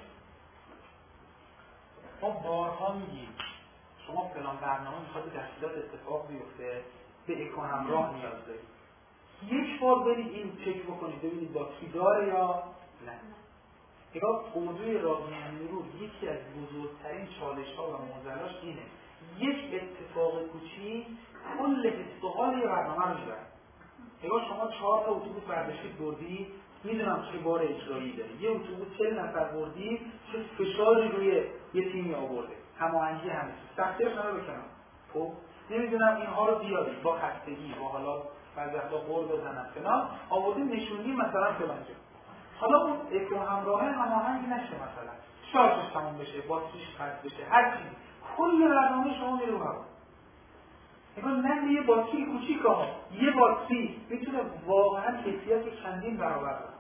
ما بارها میگیم شما فلان برنامه میخواد تحصیلات اتفاق بیفته به اکو همراه نیاز دارید. یک بار برید این چک بکنید ببینید با کی داره یا نه. نگاه اردوی راهیان نور یکی از بزرگترین چالش‌ها و معضلاش اینه یک اتفاق کوچیک کل استحال یه برنامه رو میبره. نگاه شما چهار تا اتوبوس برداشتید بردی، میدونم چه بار اجرایی داره، یه اتوبوس چهل نفر بردی چه فشاری روی یه تیمی آورده، هماهنگی همه سختی‌اش رو بکنم. خب نمیدونم اینها رو بیارید با خستگی با حالا بعضی وقتا قول بزنن فلان آوردیم نشوندیم مثلا فلان جا. حالا اون اکو همراه هماهنگ نشه، مثلا شارژش تموم بشه، باتریش قطع بشه، هر چیزی کل برنامه شما میره رو هوا. نگاه نند یه باتری کوچیک ها، یه باتری میتونه واقعا کیفیت رو چندین برابر کنه.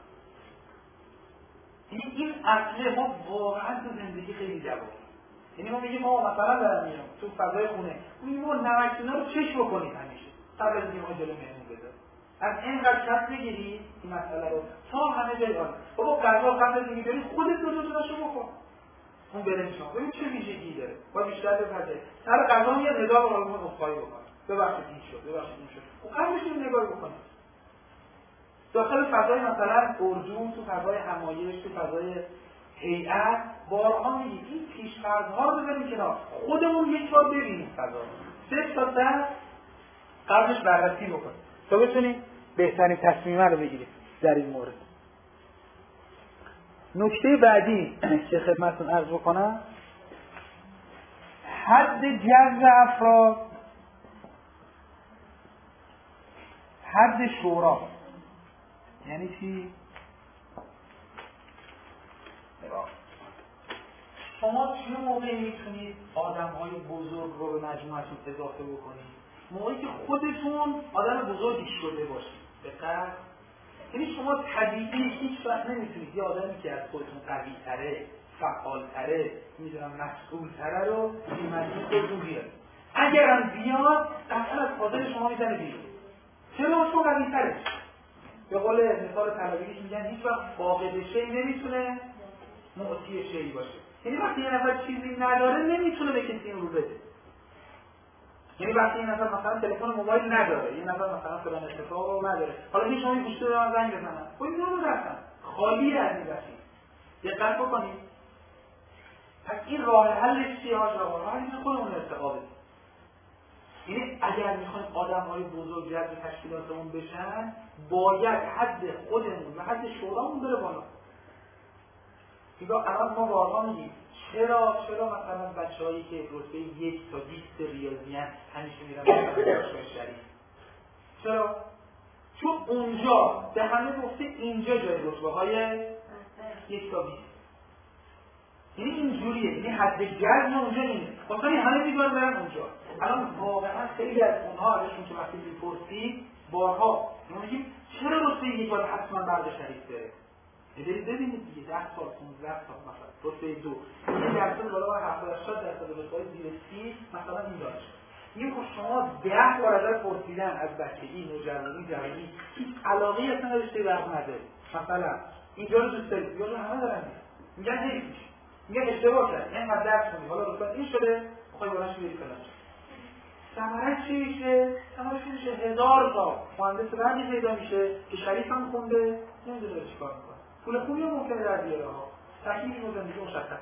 یعنی این اصله ما واقعا تو زندگی خیلی جوابه. یعنی ما میگیم ما مثلا دارم میرم تو فضای خونه میگیم ما نمکینا رو چش بکنید همیشه قبل از اینکه ما جلو مهمون بذاریم، از اینقدر کف بگیرید این مسئله رو تا همه جای آن بابا غذا قبل از اینکه برید خودت دو تا تاشو بکن، اون برنج ها ببین چه ویژگی داره با بیشتر بپذیرید. سر غذا میاد نگاه به قانون اصفایی بکنه، ببخشید این شد ببخشید این شد و قبلش این نگاه بکنید. داخل فضای مثلا اردو، تو فضای همایش، تو فضای هیئت بارها میگیم این پیش‌فرض‌ها رو بذاریم کنار، خودمون یک بار ببینیم فضا سه تا ده قبلش بررسی بکنیم تا بتونیم بهترین تصمیم رو بگیریم در این مورد. نکته بعدی که خدمتتون عرض بکنم، حد جذب افراد، حد شورا. یعنی چی؟ شما چه موقعی میتونید آدم‌های بزرگ رو به مجموعتون اضافه بکنید؟ موقعی که خودتون آدم بزرگی شده باشید. دقیقاً. یعنی شما طبیعی هیچ وقت نمیتونید یه آدمی که از خودتون قوی‌تره، فعال‌تره، میدونم مسئول‌تره رو این مجموعه خودتون بیارید. اگر هم بیاد قطعاً از حاضر شما میزنه بیرون. چرا؟ چون قوی‌تره. به قول مثال طلبیش میگن هیچ وقت فاقد شی نمیتونه معطی شی باشه. یعنی وقتی یه نفر چیزی نداره نمیتونه به کسی این رو بده. یعنی وقتی یه نفر مثلا تلفن موبایل نداره، یه نفر مثلا فلان اتفاق رو نداره، حالا میگه شما این گوشت رو به من زنگ بزنن، خب این رو رفتن خالی از این رفتن. دقت بکنید. پس این راه حلش چیه آقا؟ راه حلش خودمون ارتقا بدیم. یعنی اگر میخوایم آدم‌های بزرگ جذب تشکیلاتمون بشن، باید حد خودمون و حد شورامون بره بالا. نگاه الان ما واقعا میگیم چرا چرا مثلا بچه‌هایی که رتبه یک تا بیست ریاضی ان همیشه میرن دانشگاه شریف؟ چرا؟ چون اونجا به همه گفته اینجا جای رتبه‌های یک تا بیست. یعنی اینجوریه، یعنی حد جذب اونجا اینه. واسه همه میگن برن اونجا. الان واقعا خیلی از اونها ازشون که وقتی میپرسی بارها میگیم چرا رتبه یک باید حتما بعد شریف بره؟ برید ببینید دیگه ده سال پانزده سال مثلا رتبه دو یه درصد بالا بر هفتاد هشتاد درصد رتبه‌های زیر سی مثلا این دانشگاه. این خب شما ده بار ازش پرسیدن از بچگی نوجوانی جوانی هیچ علاقه‌ای اصلا نداشته برق نداره. مثلا اینجا رو دوست دارید یا همه دارن میگن حیفش، میگن اشتباه کرد اینقدر درس خوندی حالا رتبه این شده میخوای بالاش بری فلان. ثمرش چی میشه؟ ثمرش میشه هزار تا مهندس برقی پیدا میشه که شریف هم خونده نمیدونه چیکار میکنه. پول خوبی هم ممکنه در بیاره ها. تکلیف و زندگی مشخص.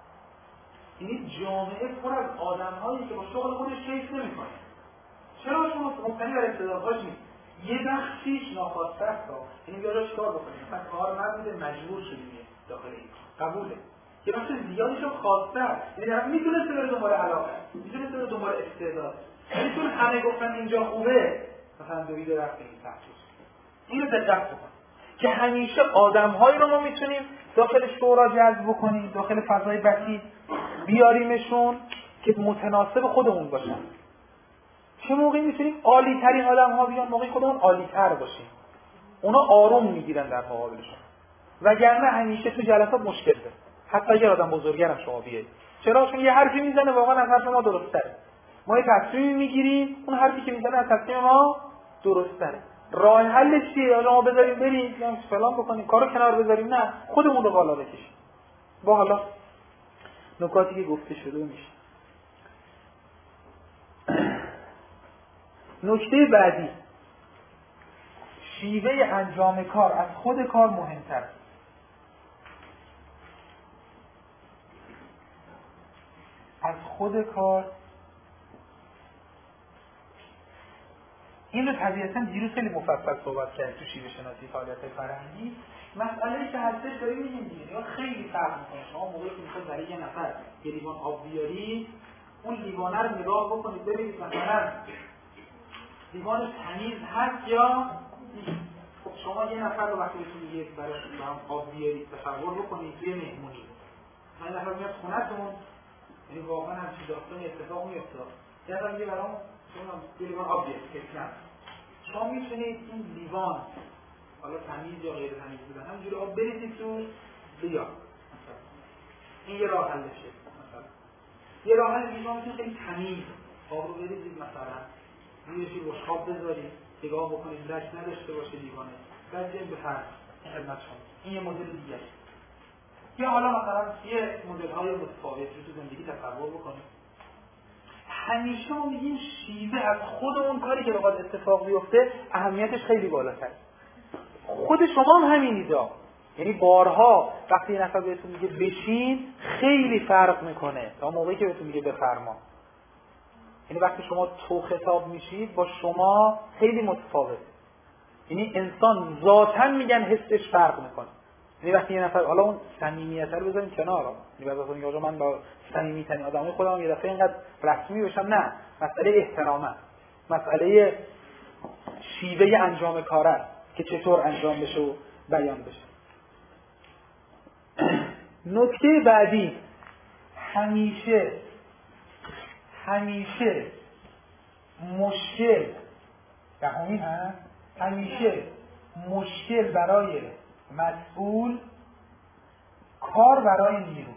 یعنی جامعه پر از آدم‌هایی که با شغل خودش کیف نمی‌کنه. چرا؟ چون مبتنی بر استعدادهاش نیست. یه بخشیش ناخواسته است. یعنی بیاره چیکار بکنه؟ مثلا کار نبوده مجبور شدیم داخل این. قبوله. یه بخش زیادیش هم خواسته است. یعنی طرف میتونسته بره دنبال علاقه. میتونسته بره دنبال استعداد. یعنی چون همه گفتن اینجا خوبه، مثلا دوید رفت این تخصص. اینو دقت بکن. که همیشه آدم‌هایی رو ما میتونیم داخل شورا جذب بکنیم، داخل فضای بسیط بیاریمشون که متناسب خودمون باشن. چه موقعی میتونیم عالی ترین آدم‌ها بیان؟ موقعی خودمون عالی تر باشیم. اونا آروم میگیرن در مقابلشون. وگرنه همیشه تو جلسات مشکل داره. حتی اگر آدم بزرگترم شما بیاید. چرا؟ چون یه حرفی میزنه واقعا از حرف ما درست‌تره. ما یه تصمیمی میگیریم، اون حرفی که میزنه از تصمیم ما درست‌تره. راه حلش چیه؟ یا ما بذاریم بریم یا فلان بکنیم، کارو کنار بذاریم؟ نه، خودمون رو بالا بکشیم. با حالا نکاتی که گفته شده میشه. نکته بعدی، شیوه انجام کار از خود کار مهمتر. از خود کار این رو طبیعتاً دیروز خیلی مفصل صحبت کردیم تو شیوه شناسی فعالیت فرهنگی. مسئله‌ای که هستش داریم میگیم دیگه، یا خیلی فرق می‌کنه. شما موقعی که می‌خواید برای یه نفر یه لیوان آب بیاری، اون لیوانه رو نگاه بکنید ببینید مثلا لیوان تمیز هست یا نیست. خب شما یه نفر رو وقتی بهتون میگه برای هم آب بیارید تصور بکنید یه مهمونی. من نفر میاد خونه‌تون، یعنی واقعاً همچین داستانی اتفاق میفته. یه نفر میگه برام لیوان آبجکت کشن شما میتونید این لیوان حالا تمیز یا غیر تمیز بودن همینجوری آب بریزید تو بیا مثلا این یه راه حلشه. مثلا یه راه حل لیوان میتونید خیلی تمیز آب رو بریزید مثلا رویش یه بشقاب بذارید نگاه بکنید لک نداشته باشه لیوانه بعد جلب بفرد این خدمت شما. این یه مدل دیگه یا حالا مثلا یه مدل های متفاوت رو تو زندگی تصور بکنید. همیشه ما میگیم شیوه از خود اون کاری که بخواد اتفاق بیفته اهمیتش خیلی بالاتره. خود شما هم همینیدا، یعنی بارها وقتی یه نفر بهتون میگه بشین خیلی فرق میکنه تا موقعی که بهتون میگه بفرما. یعنی وقتی شما تو خطاب میشید با شما خیلی متفاوته. یعنی انسان ذاتاً میگن حسش فرق میکنه. یعنی وقتی یه نفر حالا اون صمیمیت رو بذاریم کنار، یعنی بعضی وقتا میگه من با صمیمی ترین آدمای خودم یه دفعه اینقدر رسمی بشم، نه، مسئله احترامه، مسئله شیوه انجام کاره که چطور انجام بشه و بیان بشه. نکته بعدی، همیشه همیشه مشکل دهمی هست همیشه مشکل برای مسئول کار برای نیرو.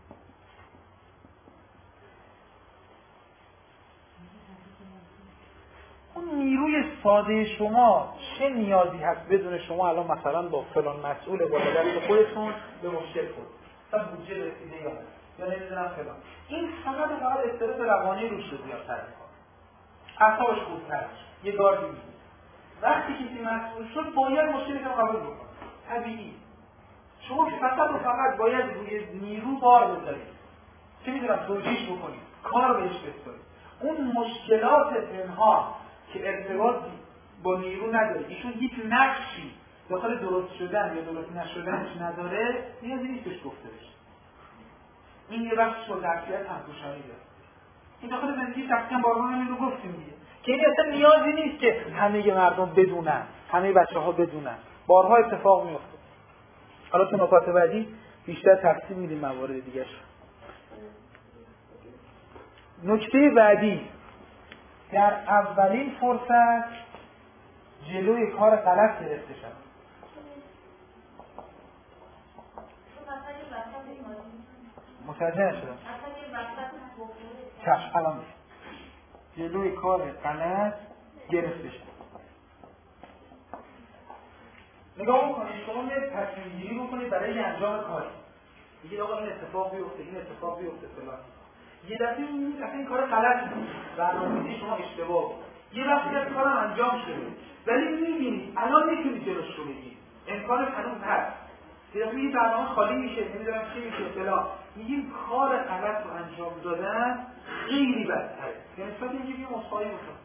اون نیروی ساده شما چه نیازی هست بدون شما الان مثلا با فلان مسئول با دست خودتون به مشکل خود مثلا بودجه رسیده یا یا نمیدونم فلان، این فقط فقط استرس روانی روش رو زیادتر میکنه، اعصابش خوبتر یه گاردی میگه. وقتی کسی مسئول شد باید مشکلی رو قبول بکنه، طبیعی. شما فقط و فقط باید روی نیرو بار بذارید، چه میدونم توجیهش بکنید، کار بهش بسپارید. اون مشکلات پنهان که ارتباط با نیرو نداره، ایشون هیچ نقشی داخل درست شدن یا درست نشدنش نداره، نیازی نیست بهش گفته بشه. این یه بخش با ظرفیت همپوشانی داره. این داخل زندگی شخصی هم بارها همین رو گفتیم دیگه، که این اصلا نیازی نیست که همه مردم بدونن، همه بچه‌ها بدونن. بارها اتفاق میفته. حالا تو نکات بعدی بیشتر تفصیل میدیم موارد دیگه. نکته بعدی، در اولین فرصت جلوی کار غلط گرفته شد. متوجه نشدم. چشم الان جلوی کار غلط گرفته شد. نگاه بکنید، شما یه تصمیم گیری بکنید برای انجام کاری. میگید آقا این اتفاق بیفته، این اتفاق بیفته فلان. یه دفعه میبینید اصلا این کار غلط بود. برنامه‌ریزی شما اشتباه بود. یه وقتی از کارم انجام شده. ولی میبینید الان میتونید جلوش رو بگیرید. امکانش هنوز هست. یه دفعه یه برنامه خالی میشه، نمیدونم چی میشه فلان. میگیم کار غلط رو انجام دادن خیلی بدتره. یعنی نسبت اینکه یه مساوی بکنه.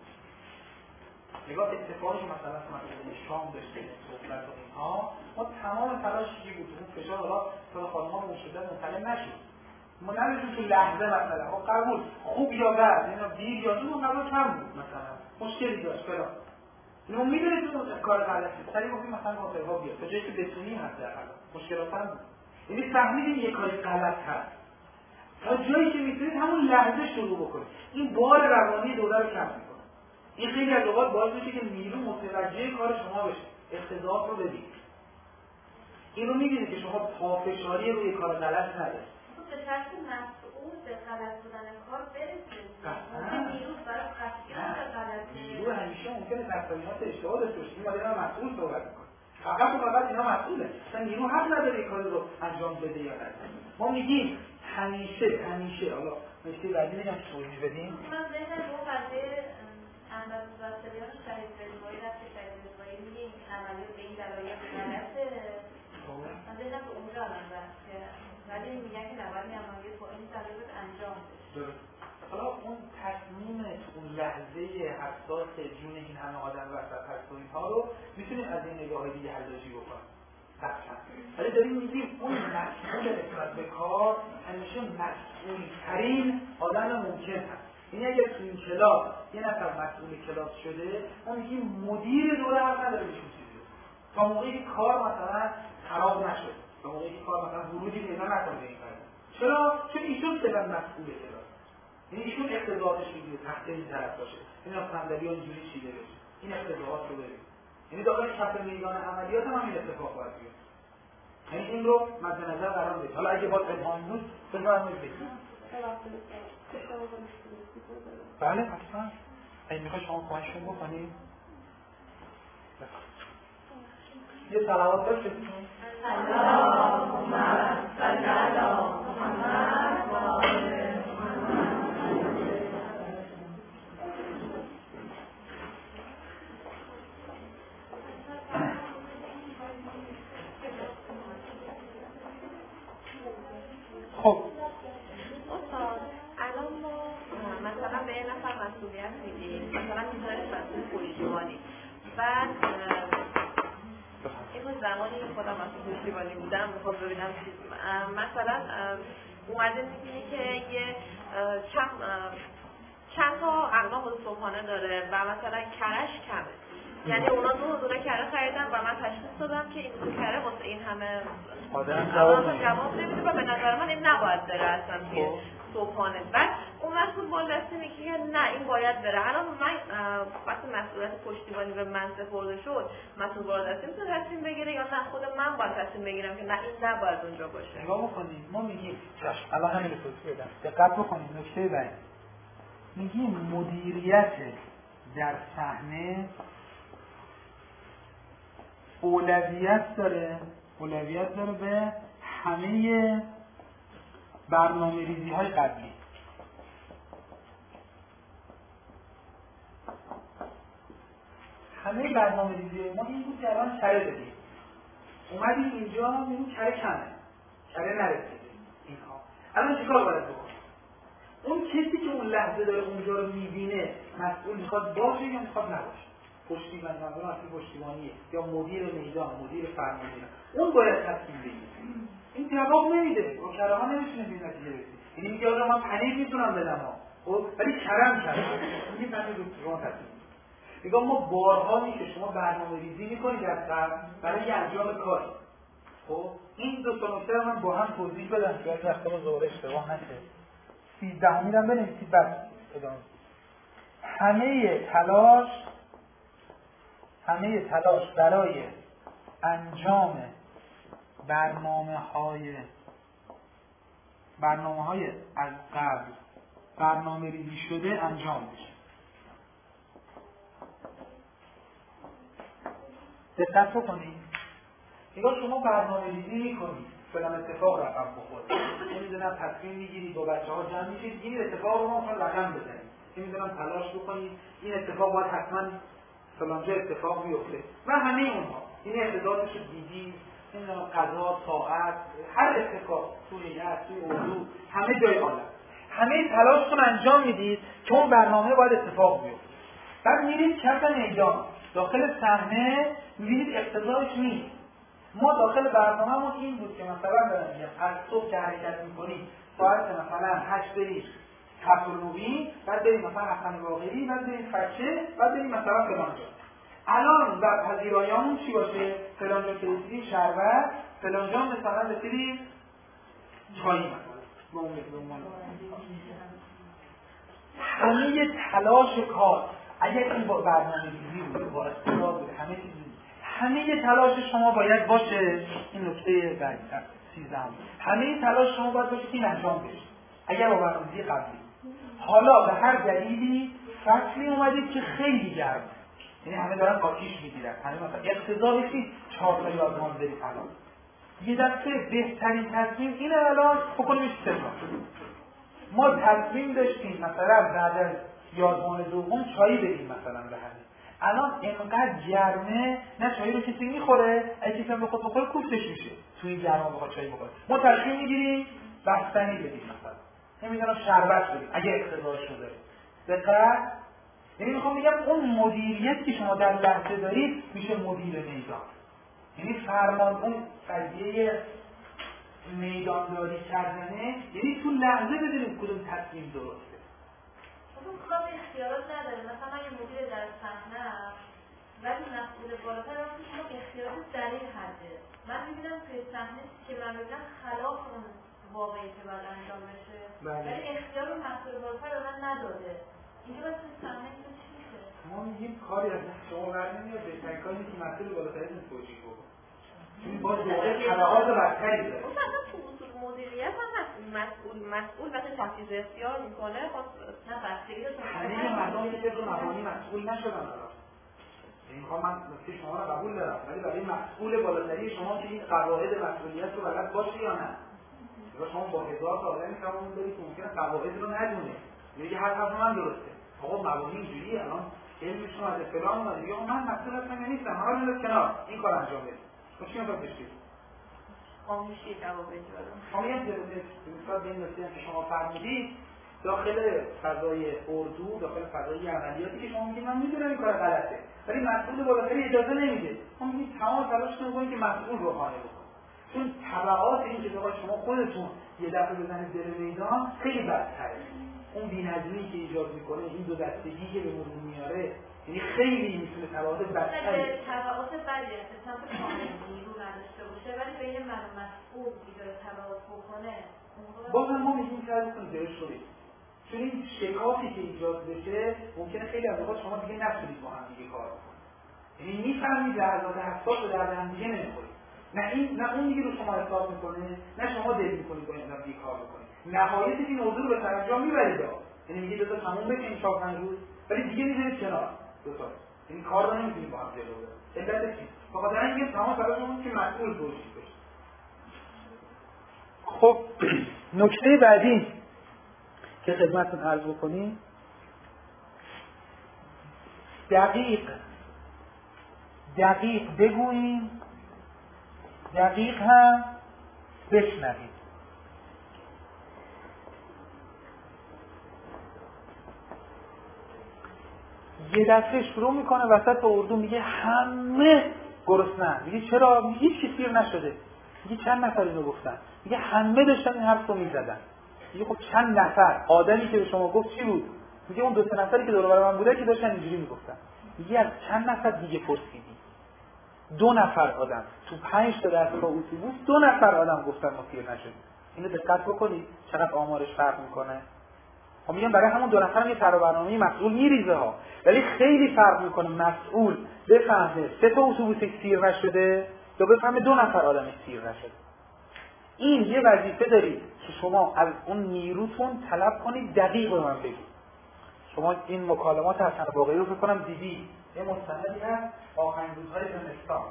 نگاه اتفاقی مثلا مثلا شام داشتیم صحبت و اینها، ما تمام تلاشی بود اون فشار حالا تا خانم‌ها رو شدن مطلع نشد. ما نمی‌دونیم تو لحظه مثلا خب قبول خوب یا بد، اینا دیر یا زود قبول کم بود مثلا مشکلی داشت فلان. اینو می‌دونید اون کار غلطه. سری گفتیم مثلا کنترل بیاد. تا جایی که بتونی حداقل مشکلات هم بود. یعنی فهمیدین یه کاری غلط هست. تا جایی که می‌تونید همون لحظه شروع بکنید. این بار روانی دوره رو کم می‌کنه. این خیلی از اوقات باعث میشه که نیرو متوجه کار شما بشه، اقتضاعات رو ببینید. این رو می‌بینید که شما پافشاری روی کار غلط ندارید. به شرط مسئول به غلط بودن کار برسید. نیرو برای قطعیت غلط نیرو همیشه ممکنه تصمیمات اشتباه داشته باشه. این مدل مسئول صحبت می‌کنه. فقط و فقط اینا مسئوله. مثلا نیرو حق نداره این کار رو انجام بده یا نه. ما میگیم همیشه همیشه حالا نکته بعدی میگم توضیح بدیم. من ذهن رو قضیه احمد مصطفیان شهید رضایی رفت شهید رضایی میگه این عملیات به این دلایل غلطه. من ذهنم به اونجا الان رفت ولی میگن که نباید عملیات با این دلایل انجام بشه. حالا اون تصمیم اون لحظه حساس جون این همه آدم وسط هست و اینها رو میتونیم از این نگاه دیگه حلاشی بکنیم. ولی داریم میگیم اون مسئول نسبت به کار همیشه مسئول ترین آدم ممکن هست. یعنی اگر تو این کلاس یه نفر مسئول کلاس شده، ما میگیم مدیر دوره حق نداره بهشون چیزی رو تا موقعی که کار مثلا خراب نشد، تا موقعی که کار مثلا ورودی پیدا نکنه به این کار. چرا؟ چون ایشون فعلا مسئول کلاس. یعنی ایشون اقتضاعاتش میگه تحت این طرف باشه، اینا صندلی‌ها اینجوری چیده بشه، این اقتضاعات رو ببین. یعنی داخل کف میدان عملیات هم این اتفاق باید بیفته. یعنی این رو مد نظر قرار بدید. حالا اگه با ابهام بود بفرمایید بگید. بله حتما. اگه میخوای شما کمکشون بکنید. یه صلوات داشتید؟ اللهم صل علی محمد و آل خب استاد الان ما مثلا به یه نفر مسئولیت میدیم، مثلا میذاریم مسئول پشتیبانی، بعد این زمانی خودم مسئول پشتیبانی بودم میخواد ببینم مثلا اومده میبینی که یه چند چند تا اقلام صبحانه داره و مثلا کرش کمه، یعنی اونا دو حضوره کره خریدن و من تشخیص دادم که این دو کره واسه این همه آدم جواب نمیده و به نظر من این نباید بره اصلا توی صبحانه. بعد اون مسئول بالدستی میگه نه این باید بره. الان من وقتی مسئولیت پشتیبانی به من سپرده شد، مسئول بالدستی میتونه تصمیم بگیره یا نه خود من باید تصمیم بگیرم که نه این نباید اونجا باشه؟ نگاه بکنید، ما میگیم چشم الان همین رو توضیح بدم، دقت بکنید. نکته بعدی میگیم مدیریت در صحنه اولویت داره اولویت داره به همه برنامه ریزی های قبلی. همه برنامه ریزی ما این بود که الان کره دادیم، اومدیم اینجا میبینیم کره کمه، کره نرسیده اینها. الان چیکار باید بکنیم؟ اون کسی که اون لحظه داره اونجا رو میبینه مسئول میخواد باشه یا میخواد نباشه؟ پشتیبانی منظورم اصلی پشتیبانیه یا مدیر میدان، مدیر فرماندهی، اون باید تصمیم بگیره. این جواب نمیده، با کرما نمیتونه به نتیجه برسه. یعنی میگه آقا من پنیر میتونم بدم ها، خب ولی کرم کردم، میگه پنیر رو شما تصمیم. میگم ما بارها میشه شما برنامه‌ریزی میکنید در قبل برای انجام کاری. خب این دو تا نکته رو من با هم توضیح بدم که از وقت ما ظاهر اشتباه نشه. سیزده میرم بنویسید بس ادامه. همه تلاش همه تلاش برای انجام برنامه های برنامه های از قبل برنامه ریزی شده انجام بشه. دقت بکنید. نگاه شما برنامه ریزی میکنید فلان اتفاق رقم بخوره، نمیدونم تصمیم میگیرید با بچه ها جمع میشید این اتفاق رو ما میخوایم رقم بزنید، نمیدونم تلاش بکنید این اتفاق باید حتما فلانجا اتفاق بیفته و همه اونها این اعتدادش دیدی، نمیدونم قضا، ساعت، هر اتفاق توی یه توی اردو همه جای عالم همه تلاشتون انجام میدید که اون برنامه باید اتفاق بیفته. بعد میرید کف میدان داخل صحنه میبینید اقتضاعش نیست. ما داخل برنامه‌مون این بود که مثلا دارم میگم از صبح که حرکت میکنید ساعت مثلا هشت برید کفرنوبی، بعد برید مثلا حسن باقری، بعد برید فچه، بعد برید مثلا فلانجا. الان در پذیرایی‌هامون چی باشه؟ فلانجا که رسیدیم شربت، فلانجا مثلا رسیدیم چایی مثلا. همه تلاش کار اگر این با برنامه ریزی بود، با اصطلاح بود، همه چیزی همه تلاش شما باید باشه. این نکته بعدی سیزدهم، همه تلاش شما باید باشه این انجام بشه اگر با برنامه‌ریزی قبلی. حالا به هر دلیلی فصلی اومدید که خیلی گرمه، یعنی همه دارن آتیش میگیرن، همه مثلا اقتضایی نیست چهار تا یازمان برید الان. یه دفعه بهترین تصمیم اینه الان بکنیمش سه تا. ما تصمیم داشتیم مثلا بعد از یازمان دوم چایی بدیم مثلا به همین. الان اینقدر گرمه نه چایی رو کسی میخوره، اگه کسی هم بخواد بخوره کوفتش میشه تو این گرما بخواد چایی بخوره. ما تصمیم میگیریم بستنی بدیم مثلا، نمیدونم شربت بدیم اگه اقتضا شده. دقیقاً یعنی میخوام بگم اون مدیریت که شما در لحظه دارید میشه مدیر میدان. یعنی فرمان اون قضیه میدانداری کردنه، یعنی تو لحظه بدونید کدوم تصمیم درسته. اون خواهد اختیارات نداره. مثلا اگه مدیر در صحنه ولی مسئول بالاتر وقتی شما اختیارات در این حده، من میبینم توی صحنه که من ببینم خلاف اون واقعی که باید انجام بشه بله. ولی اختیار رو مسئول بالاتر به من نداده. اینجا باید توی صحنه اینجا چی میشه؟ ما میگیم کاری از شما برنمیاد بهترین کاری که مسئول بالاتر این توجیه بکن چون باز واقع تبعات بدتری داره. اون اصلا تو اصول مدیریت هم هست مسئول مسئول وقتی تفویض اختیار میکنه خب نه بستگی داشته همه مردم که طبق مبانی مسئول نشدن الان. این ها من نکته شما رو قبول دارم ولی برای مسئول بالاتری شما که این قواعد مسئولیت رو بلد باشه یا نه؟ یا شما با هزار تا آدمی کمون دارید که ممکنه قواعد رو ندونه. میگه هر حرف من درسته. آقا مبانی اینجوری الان علمشون از فلان اومده یا من مسئول هستم یا نیستم حالا میاد کنار این کار انجام بده. تو چی میخواد بشید؟ خاموشی جواب اجاره. شما یه مثال به این نکته که شما فرمودید داخل فضای اردو داخل فضای عملیاتی که شما میگید من میدونم این کار غلطه ولی مسئول بالاتری اجازه نمیده. ما میگیم تمام تلاشتون کنید که مسئول رو قانع بکنید. چون تبعات این که شما خودتون یه دفعه بزنید در میدان خیلی بدتره. اون بی‌نظمی که ایجاد میکنه این دو دستگی که به مرور میاره یعنی خیلی میتونه تبعات بدتری تبعات بدی هست مثلا کامل نیرو نداشته باشه ولی بین من و مسئول ایجاد تبعات بکنه بازم ما میگیم که ازتون جایش شدید چون این شکافی که ایجاد بشه ممکنه خیلی از اوقات شما دیگه نتونید با هم دیگه کار بکنید یعنی میفهمید لحظات حساس رو در هم دیگه نمیخورید نه این نه اون دیگه رو شما احساس میکنه نه شما دل میکنید با این آدم دیگه کار بکنید نهایت این موضوع رو به سرانجام میبرید یعنی میگه دو تا تموم بشه این چهار پنج روز ولی دیگه میذارید کنار دو تا یعنی کار رو نمیتونید با هم جلو ببرید علت چی فقط در اینکه تمام تلاشمون که مسئول توجیه بشه. خب نکته بعدی که خدمتتون عرض بکنیم دقیق دقیق بگوییم دقیق هم بشنوید. یه دفعه شروع میکنه وسط اردو میگه همه گرسنه‌اند. میگه چرا؟ میگه هیچ سیر نشده. میگه چند نفر اینو گفتن؟ میگه همه داشتن این حرف رو میزدن. میگه خب چند نفر؟ آدمی که به شما گفت چی بود؟ میگه اون دو سه نفری که دور و بر من بودن که داشتن اینجوری میگفتن. میگه از چند نفر دیگه پرسیدی؟ دو نفر آدم تو پنج تا دستگاه اتوبوس دو نفر آدم گفتن ما سیر نشد. اینو دقت بکنید چقدر آمارش فرق میکنه. خب میگم برای همون دو نفر هم یه طرح برنامه‌ای مسئول میریزه ها ولی خیلی فرق میکنه مسئول بفهمه سه تا اتوبوس سیر نشده یا بفهمه دو نفر آدم سیر نشده. این یه وظیفه دارید که شما از اون نیروتون طلب کنید دقیق به من بگید. شما این مکالمات حسن باقری رو فکر کنم دیدی یه مستندی هست آخرین روزهای زمستان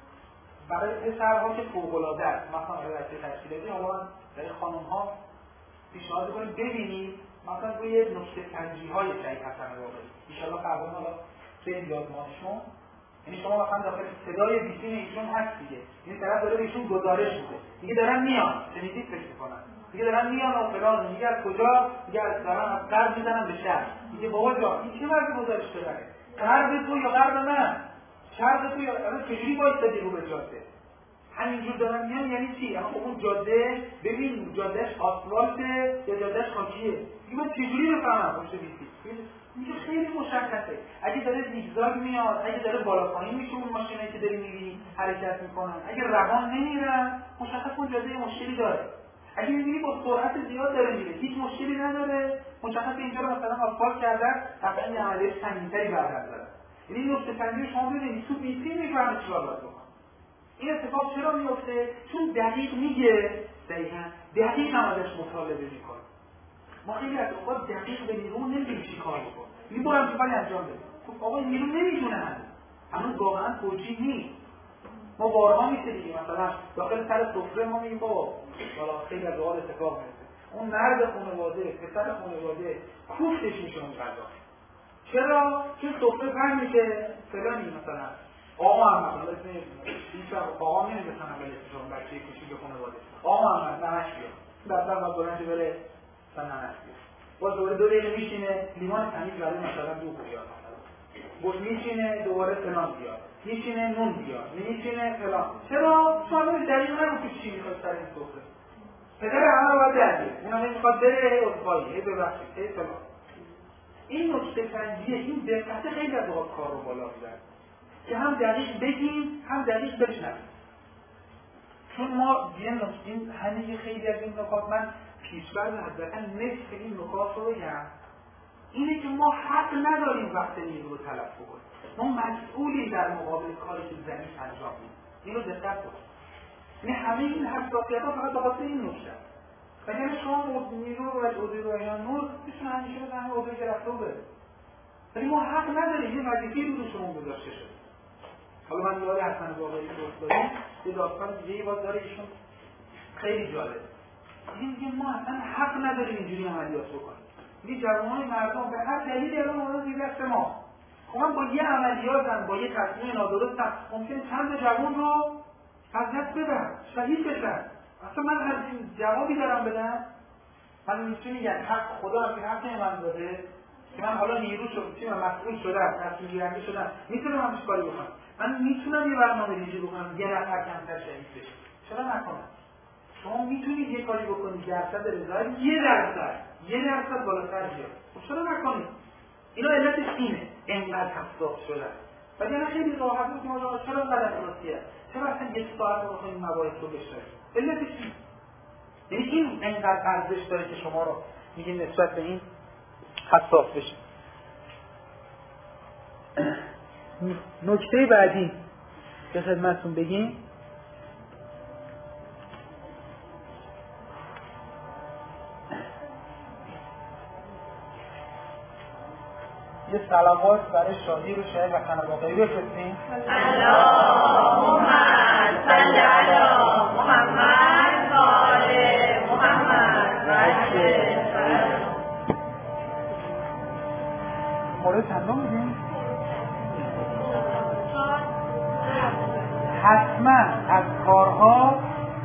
برای پسرها که فوق‌العاده است مثلا رئیس تشکیلاتی حالا برای خانم‌ها پیشنهاد کنید ببینید مثلا روی نکته سنجی‌های شهید حسن باقری ان شاءالله فردا حالا توی یادمانشون یعنی شما مثلا داخل صدای بیسیم ایشون هست دیگه این طرف داره بهشون گزارش میده میگه دارن میان شنیدید فکر می‌کنن میگه دارن میان و فلان میگه از کجا میگه از دارن از غرب میزنن به شهر میگه بابا جان این چه وضع گزارش داره غرب تو یا غرب من شرق تو یا الان چجوری وایسادی رو به جاده همینجور دارن میان یعنی چی اما اون جاده ببین جادهش آسفالته یا جادهش خاکیه میگه من چجوری بفهمم پشت بیسی میگه خیلی مشخصه اگه داره زیگزاگ میاد اگه داره بالا پایین میشه اون ماشینایی که داری میبینی حرکت میکنن اگه روان نمیرن مشخص اون جاده مشکلی داره اگه میبینی با سرعت زیاد داره میره هیچ مشکلی نداره مشخص اینجا رو مثلا آسفالت کردن قطعا این عملیات سنگین‌تری برقرار داره یعنی این نکته سنجی شما ببینید تو بیسی میفهمه چیکار باید بکنه این اتفاق چرا میفته چون دقیق میگه دقیقاً دقیق هم ازش مطالبه میکنه ما خیلی از اوقات دقیق به نیرو نمیدونیم چی کار بکنه میگه برو همچه کاری انجام بده خب آقا نیرو نمیدونه هنوز هنوز واقعا توجیه نیست ما بارها میشه دیگه مثلا داخل سر سفره ما میگیم بابا حالا خیلی از اوقات اتفاق میفته اون مرد خانواده پسر خانواده کوفتش میشه اون غذا چرا؟ چون سفره پهن میشه فلانی مثلا آقا هم مثلا اسم هیچ آقا نمیدونستن اول اسمشون بچه کوچیک خانواده آقا هم نمش بیاد دفتر باید برنج بره مثلا نمش بیاد باز دوباره دو دقیقه میشینه لیوان تمیز برای مثلا دو بیاد باز میشینه دوباره فلان بیاد میشینه نون بیاد میشینه فلان چرا؟ چون همه دقیق نبود که چی میخواد سر این سفره پدر همه رو باید درگیر اونم نمیخواد بره اصفایی هی ببخشید هی فلان این نکته سنجیه این دقت خیلی از اوقات کار رو بالا میبره که هم دقیق بگیم هم دقیق بشنویم چون ما یه نکته این همین خیلی از این نکات من پیش‌فرض حداقل نصف این نکات رو بگم اینه که ما حق نداریم وقت نیرو رو تلف کنیم. ما مسئولیم در مقابل کاری که زمین انجام میدیم. اینو دقت کنید. یعنی همه این حساسیت‌ها فقط به خاطر این نکته. اگر شما نیرو رو از عضوی رو یا نور میتونه همیشه به همین عضوی گرفته بره. ولی ما حق نداریم یه وظیفه‌ای رو شما گذاشته شده. حالا من یاد حسن باقری رو دارم یه داستان دیگه باز داره ایشون خیلی جالب. این میگه ما اصلا حق نداریم اینجوری عملیات بکنیم. این جوانای مردم به هر دلیلی الان اومدن زیر دست ما. خب من با یه عملیاتم با یه تصمیم نادرستم ممکنه چند جوان رو از دست بدم، شهید بشن. اصلا من همچین جوابی دارم بدم؟ من میتونی یعنی حق خدا هم که حق من داده که من حالا نیرو شدم، که من مسئول شدم، تصمیم گیرنده شدم، میتونم همچین کاری بکنم. من میتونم یه برنامه ریزی بکنم یه نفر کمتر شهید بشه. چرا نکنم؟ شما میتونید یه کاری بکنید درصد رضایت یه درصد یه درصد بالاتر بیاد. خب چرا نکنید؟ اینا علتش اینه، اینقدر حساس شدن. ولی انا خیلی راحت بود که ما چرا اینقدر حساسیه؟ چرا اصلا یک ساعت رو بخوایم مباحث رو بشنویم؟ علتش چیه؟ یعنی این اینقدر ارزش داره که شما رو میگین نسبت به این حساس بشه. نکته بعدی به خدمتتون بگیم یه سلامات برای شادی رو شاید و خانه باقی بفرستیم. اللهم صل علی محمد و آل محمد. مورد چندم میدیم؟ حتما از کارها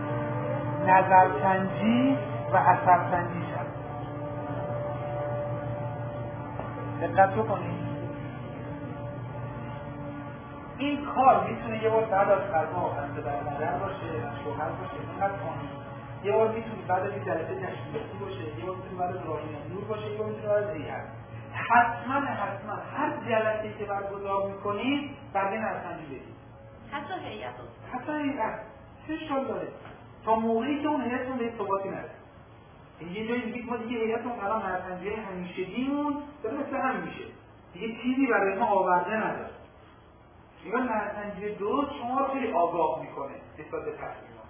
نظرسنجی و اثرسنجی شد. دقت بکنید. این کار میتونه یه بار بعد از قضا خسته در مادر باشه، شوهر باشه، اینقدر کنید. یه بار میتونه بعد از این جلسه تشخیصی باشه، یه بار میتونه بعد از راهنمایی نور باشه، یه بار میتونه بعد از هیئت. حتما حتما هر جلسه‌ای که برگزار میکنید بعد نظرسنجی بدید. حتی هیئت حتی هیئت چه اشکال داره؟ تا موقعی که اون هیئتون به ثباتی نرسه. یه جایی دیگه ما دیگه هیئتون قرار نظرسنجی همیشگیمون داره مثل هم میشه. دیگه چیزی برای ما آورده نداره. اینا نظرسنجی درست شما رو خیلی آگاه میکنه نسبت به تصمیمات.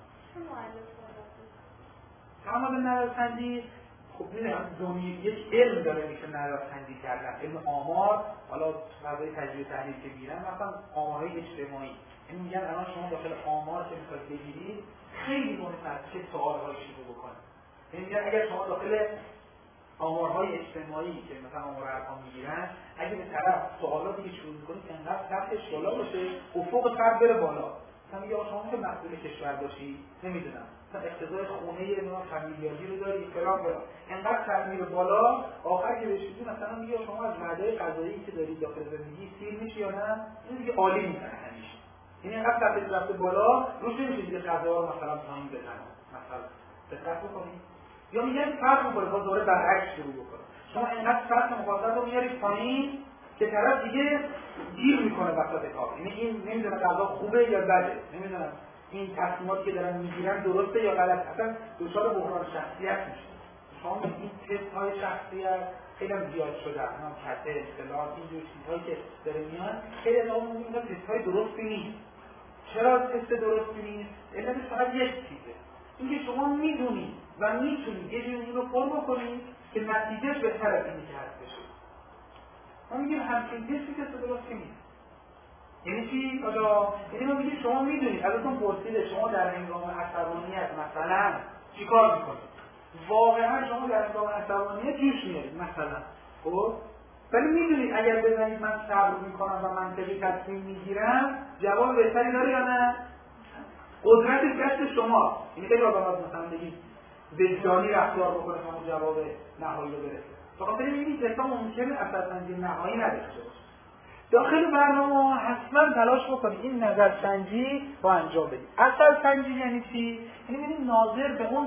تمام نظرسنجی خب میدونم دنیا یک علم داره میشه نظرسنجی کردن، علم آمار. حالا فضای تجزیه تحلیل که میگیرن مثلا آمارهای اجتماعی، این میگن الان شما داخل آمار که میخواید بگیرید خیلی مهمه از چه سوالهایی شروع بکنید. یعنی میگن اگر شما داخل آمارهای اجتماعی که مثلا آمار ارقام میگیرن اگه به طرف سوالاتی که شروع میکنید انقدر سطحش بالا باشه افق فرد بره بالا، مثلا میگه آقا شما که مسئول کشور باشی نمیدونم مثلا اقتضای خونه نوع فامیلیاری رو داری فلان فلان انقدر سر میره بالا آخر که بهش میگی مثلا میگه شما از وعده غذایی که داری داخل زندگی سیر میشی یا نه، این دیگه عالی میزنه همیشه. یعنی انقدر سطحش رفته بالا روش نمیشه دیگه غذا رو مثلا پایین بزنه مثلا. دقت بکنید. یا میگن فرق میکنه با دوره برعکس شروع بکنه. شما اینقدر سطح مخاطب رو میارید پایین که طرف دیگه گیر میکنه وسط کار. یعنی این نمیدونه غذا خوبه یا بده، نمیدونم این تصمیماتی که دارن میگیرن درسته یا غلط، اصلا دچار بحران شخصیت میشه. شما این تست های شخصیت خیلی هم زیاد شده، هم کته اصطلاح اینجور چیزهایی که داره میاد خیلی از اون میگن تست های درستی نیست. چرا تست درستی نیست؟ علتش فقط یک چیزه، اینکه شما میدونید و میتونید یه جوری رو پر بکنید که نتیجهش بهتر از اینی که هست بشه. ما میگیم همچین تستی تست درستی نیست. یعنی چی؟ آجا یعنی ما میگیم شما میدونید ازتون پرسیده شما در هنگام عصبانیت مثلا چیکار میکنید؟ واقعا شما در هنگام عصبانیت جوش میارید مثلا، خب ولی میدونید اگر بزنید من صبر میکنم و منطقی تصمیم میگیرم جواب بهتری داره یا نه؟ قدرت دست شما. یعنی خیلی آدم مثلا بگید وجدانی رفتار بکنه تا اون جواب نهایی رو برسه. بخاطر اینکه این تستا ممکنه اثرسنجی نهایی نداشته باشه. داخل برنامه حتما تلاش بکنید این نظرسنجی رو انجام بدید. اثرسنجی یعنی چی؟ یعنی ببینید ناظر به اون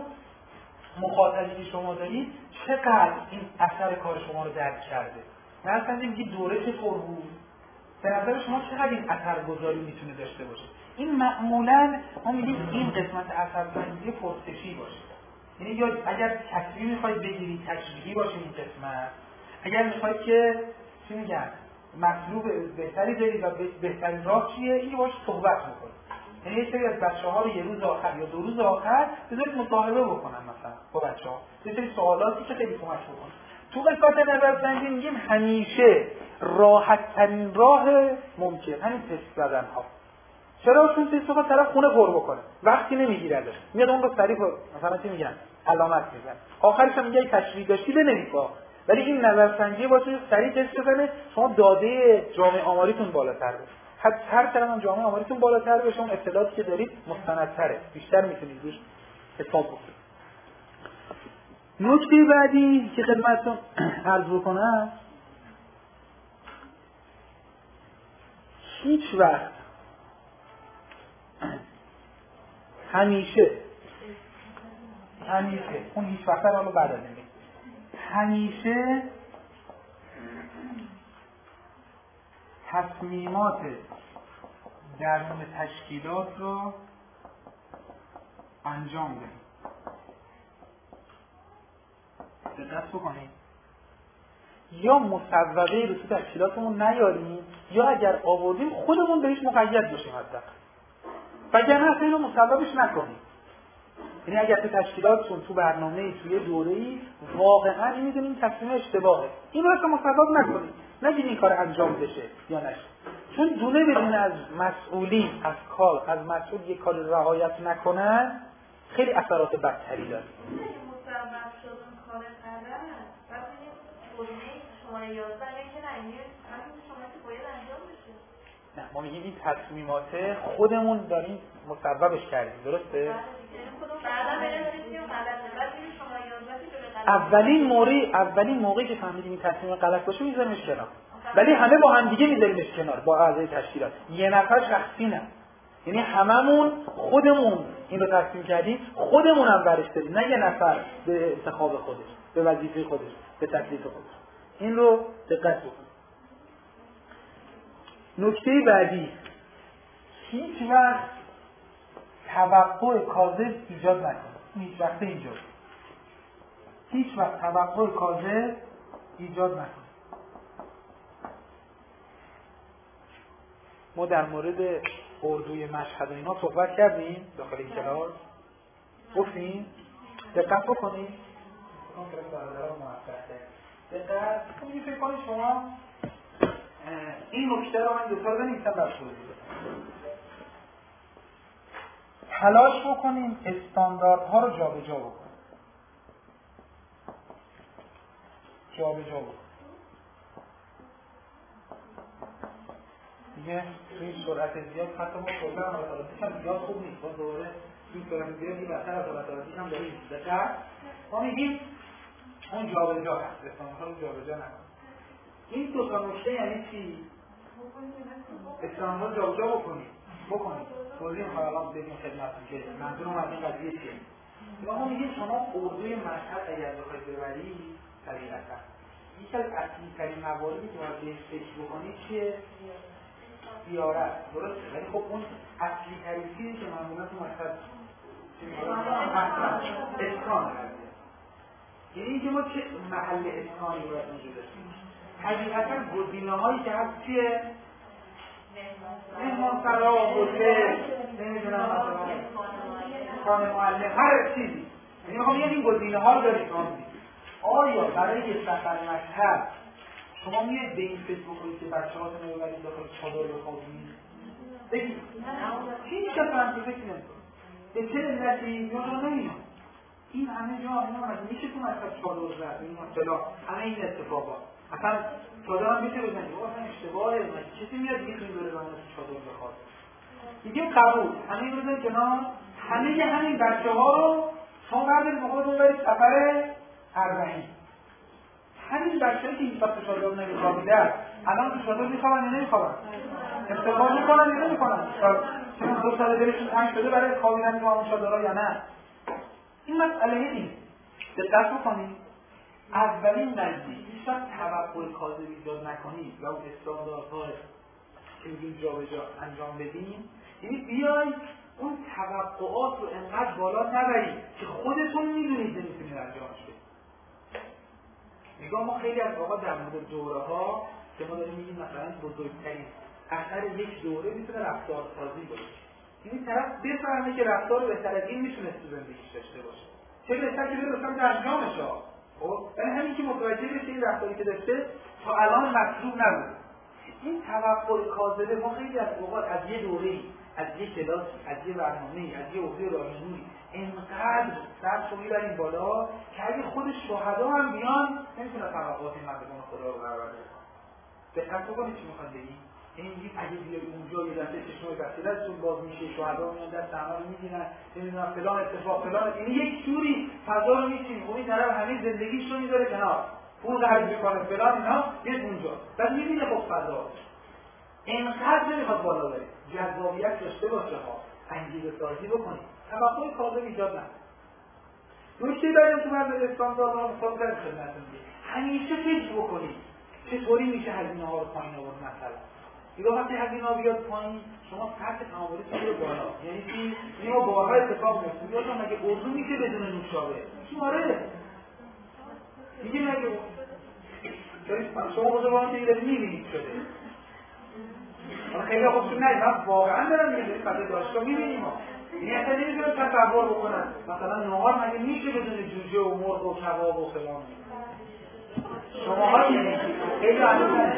مخاطبی که شما دارید چقدر این اثر کار شما رو درک کرده. نظرسنجی میگه دوره چطور بود؟ به نظر شما چقدر این اثرگذاری میتونه داشته باشه؟ این معمولا ما میگیم این قسمت اثرسنجی پرسشی باشه. یعنی یا اگر تصویر میخواید بگیرید تشریحی باشه این قسمت، اگر میخواید که چی میگن مطلوب بهتری دارید و بهترین راه چیه این باشه صحبت میکنید. یعنی یه سری از بچه‌ها رو یه روز آخر یا دو روز آخر بذارید مصاحبه بکنن مثلا با بچه‌ها، یه سری سوالاتی که خیلی کمک بکنه. تو قسمت نظرسنجی میگیم همیشه راحت ترین راه ممکن همین تست زدن ها. چرا؟ چون تست رو طرف خونه پر بکنه وقتی نمیگیره ازش، میاد اون رو سریع مثلا چی میگن علامت میزنه، آخرش هم میگه تشریح داشتی بنویس. ولی این نظرسنجی باشه سریع تست بزنه شما داده جامعه آماریتون بالاتر بشه. حتی هر چقدر هم جامعه آماریتون بالاتر بشه اون اطلاعاتی که دارید مستندتره، بیشتر میتونید روش حساب بکنید. نکته بعدی که خدمتتون عرض بکنم، هیچ وقت همیشه همیشه اون هیچ وقت رو بعد از این همیشه تصمیمات درون تشکیلات رو انجام بدیم. دقت بکنید، یا مصوبه رو تو تشکیلاتمون نیاریم یا اگر آوردیم خودمون بهش مقید باشیم حداقل، وگرنه اصلا اینو مصوبش نکنیم. یعنی اگر تو تشکیلاتتون تو برنامه‌ای توی دوره‌ای واقعا می‌دونین تصمیم اشتباهه، این رو اصلا مصوب نکنید، نگید این کار انجام بشه یا نشه. چون دونه بدون از مسئولی از کار از مسئول یک کار رعایت نکنن خیلی اثرات بدتری داره. مصوب شدن کار کردن وقتی دونه شماره یازده که نمیاد همین شما که باید انجام بشه. نه ما میگیم این تصمیمات خودمون داریم مصوبش کردیم، درسته؟ اولین موقع اولین موقعی که فهمیدیم این تصمیم غلط باشه میذاریمش کنار، ولی همه با هم دیگه میذاریمش کنار با اعضای تشکیلات، یه نفر شخصی نه. یعنی هممون خودمون این رو تصمیم کردیم، خودمون هم برش داریم، نه یه نفر به انتخاب خودش، به وظیفه خودش، به تکلیف خودش. این رو دقت بکنید. نکته بعدی، هیچ وقت توقع کاذب ایجاد نکنید. هیچ وقت اینجا هیچ وقت توقع کاذب ایجاد نکنید. ما در مورد اردوی مشهد و اینا صحبت کردیم داخل این کلاس، گفتیم دقت بکنید. اون که برادران موفقه دقت کنید. فکر کنید شما این نکته رو من دوتا رو بنویسم برش توضیح بدم. تلاش بکنیم استانداردها رو جابجا بکنیم. جابجا بکنیم. دیگه توی سرعت زیاد حتی ما سرعت حالاتاتیش هم زیاد خوب نیست. باز دوباره توی سرعت زیاد این بطر از حالاتاتیش هم داریم. دقیق ما میگیم اون جابجا هست. استانداردها رو جابجا نکنیم. این دو تا نکته یعنی چی؟ استانداردها رو جابجا بکنیم. بکنید. توضیح می‌خوام الان بگم خدمتتون که منظورم از این قضیه چیه. ما میگیم شما اردوی مشهد اگر بخواید ببرید طبیعتاً یکی از اصلی ترین مواردی که باید بهش فکر بکنید چیه؟ زیارت. درسته؟ ولی خب اون اصلی ترین چیزی که معمولا تو مشهد چی می‌گن؟ اسکان. یعنی اینکه ما چه محل اسکانی باید اونجا داشتیم. طبیعتاً گزینه‌هایی که هست چیه؟ مهمان سرا، هتل، نمیدونم مثلا خانه معلم، هر چیزی. یعنی میخوام یه این گزینه ها رو دارید آمدید. آیا برای یه سفر مشهد شما میاد به این فکر بکنید که بچه هاتون رو ببرید داخل چادر بخوابید؟ بگید هیچ کس هم که فکر نمی‌کنه. به چه علتی یا نمیاد؟ این همه جا اینا مگه میشه تو مشهد چادر زد؟ این مثلا همه این اتفاقات اصلا چادر هم میشه بزنید او اصلا اشتباهه، کسی میاد دیگه توی دوره زمان چادر بخواد دیگه قبول، همه این بزنید کنار. همه همین بچه ها رو شما بردارید با خودتون برید سفر اربعین. همین بچه هایی که این سفر چادر نمیخوابیده الان تو چادر میخوابن یا نمیخوابن؟ استفاده میکنن یا نمیکنن؟ چون دو ساله دلشون تنگ شده برای خوابیدن تو همون چادرها یا نه؟ این مسئله نیست. دقت بکنید. اولین قضیه هیچ وقت توقع کاذب ایجاد نکنید و اون استانداردها که میگیم جابجا انجام بدیم. یعنی بیای اون توقعات رو انقدر بالا نبری که خودتون میدونید نمیتونید انجامش بدید. نگاه ما خیلی از اوقات در مورد دوره ها که ما داریم میگیم مثلا بزرگترین اثر یک دوره میتونه رفتارسازی باشه. یعنی طرف بفهمه که رفتار بهتر از این میتونه تو زندگیش داشته باشه. چه بهتر که بره مثلا انجامش ها. خب یعنی همین که متوجه بشه این رفتاری که داشته تا الان مطلوب نبود. این توقع کاذبه ما خیلی از اوقات از یه دوره‌ای، از یه کلاس، از یه برنامه‌ای، از یه عهده راهنمایی اینقدر سرش رو میبریم بالا که اگه خود شهدا هم بیان نمیتونه توقعات این مردمان خدا رو برآورده کنه. دقت بکنید چی میخواد بگیم؟ این میگه اگه بیای اونجا یه دفعه چشمای بصیرتتون باز میشه، شهدا میان دست همه رو میگیرن، نمیدونم فلان اتفاق فلان، این یک جوری فضا رو میچینه، اون طرف همین زندگیش رو میذاره کنار. پول قرض میکنه فلان اینا بیاد اونجا. بعد میبینه خب فضا اینقدر نمیخواد بالا بره. جذابیت داشته باشه ها، انگیزه سازی بکنید. توقع کاذب ایجاد نکنید. نکته بعدی تو من استانداردها مثال کردم خدمتتون میگم. همیشه فکر بکنید چطوری میشه هزینه ها رو پایین آورد مثلا. دیگه وقتی هزینه ها بیاد پایین شما سطح تعاملتون رو بالا. یعنی چی؟ اینو بارها اتفاق میفته. یادم مگه اردو میشه بدون نوشابه؟ آره. دیگه مگه شما بزرگان که دارید میبینید شده. خیلی خوبتون نهید، من واقعا دارم میگم این قضیه داشتا میبینیم ها. این اصلا نمیتونم تصور بکنم مثلا نهار مگه میشه بدون جوجه و مرغ و کباب و فلان. شما ها خیلی عجیبه.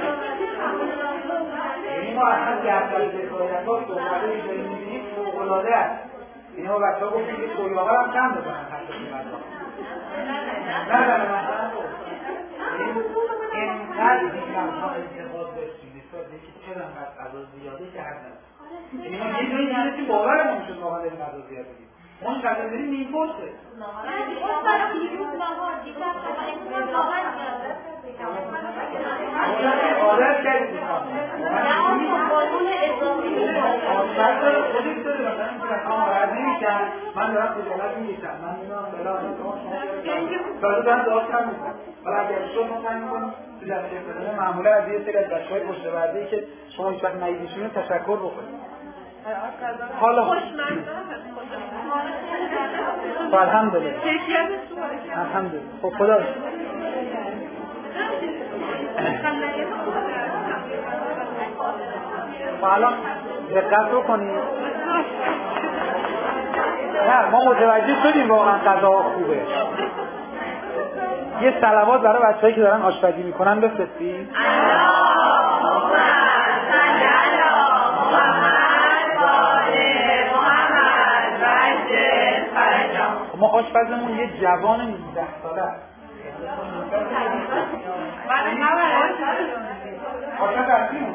یعنی ما اصلا گردهای ذکایت ها صحبته که داریم میبینیم فوق‌العاده است. یعنی ما بچه ها گفتیم که سویاها هم کم بزنن حتی قیمت‌ها. نه نه نه نه اینقدر دیگرها انتقاد داشتیم نسبت به اینکه چرا انقدر غذا زیاده که حد نداره. یعنی ما یه جایی میگه که باورمون شد واقعا داریم غذا زیاد بدیم. ما این غذا داریم نیم پرسه. اون برای دیروز نهار دیشب امروز نهار عادت کردیم. نه اون قانون اضافی آشپز داره خودش داره مثلا این که کام برد نمیشن من دارم خجالت میکشم من میدونم فلان شما دارم داشت کم میکنم. حالا اگر شد ما سعی میکنیم تو جلسه فلانه معمولا از یه سری از بچه‌های پشت پرده‌ای که شما هیچ وقت ندیدیشون تشکر بکنید. حالا الحمدلله الحمدلله خب خدا حالا دقت رو کنید. نه ما متوجه شدیم واقعا غذا خوبه. یه صلوات برای بچه‌ای که دارن آشپزی میکنن بفرستید. ما آشپزمون یه جوان نوزده ساله است. آشپز اصلیمون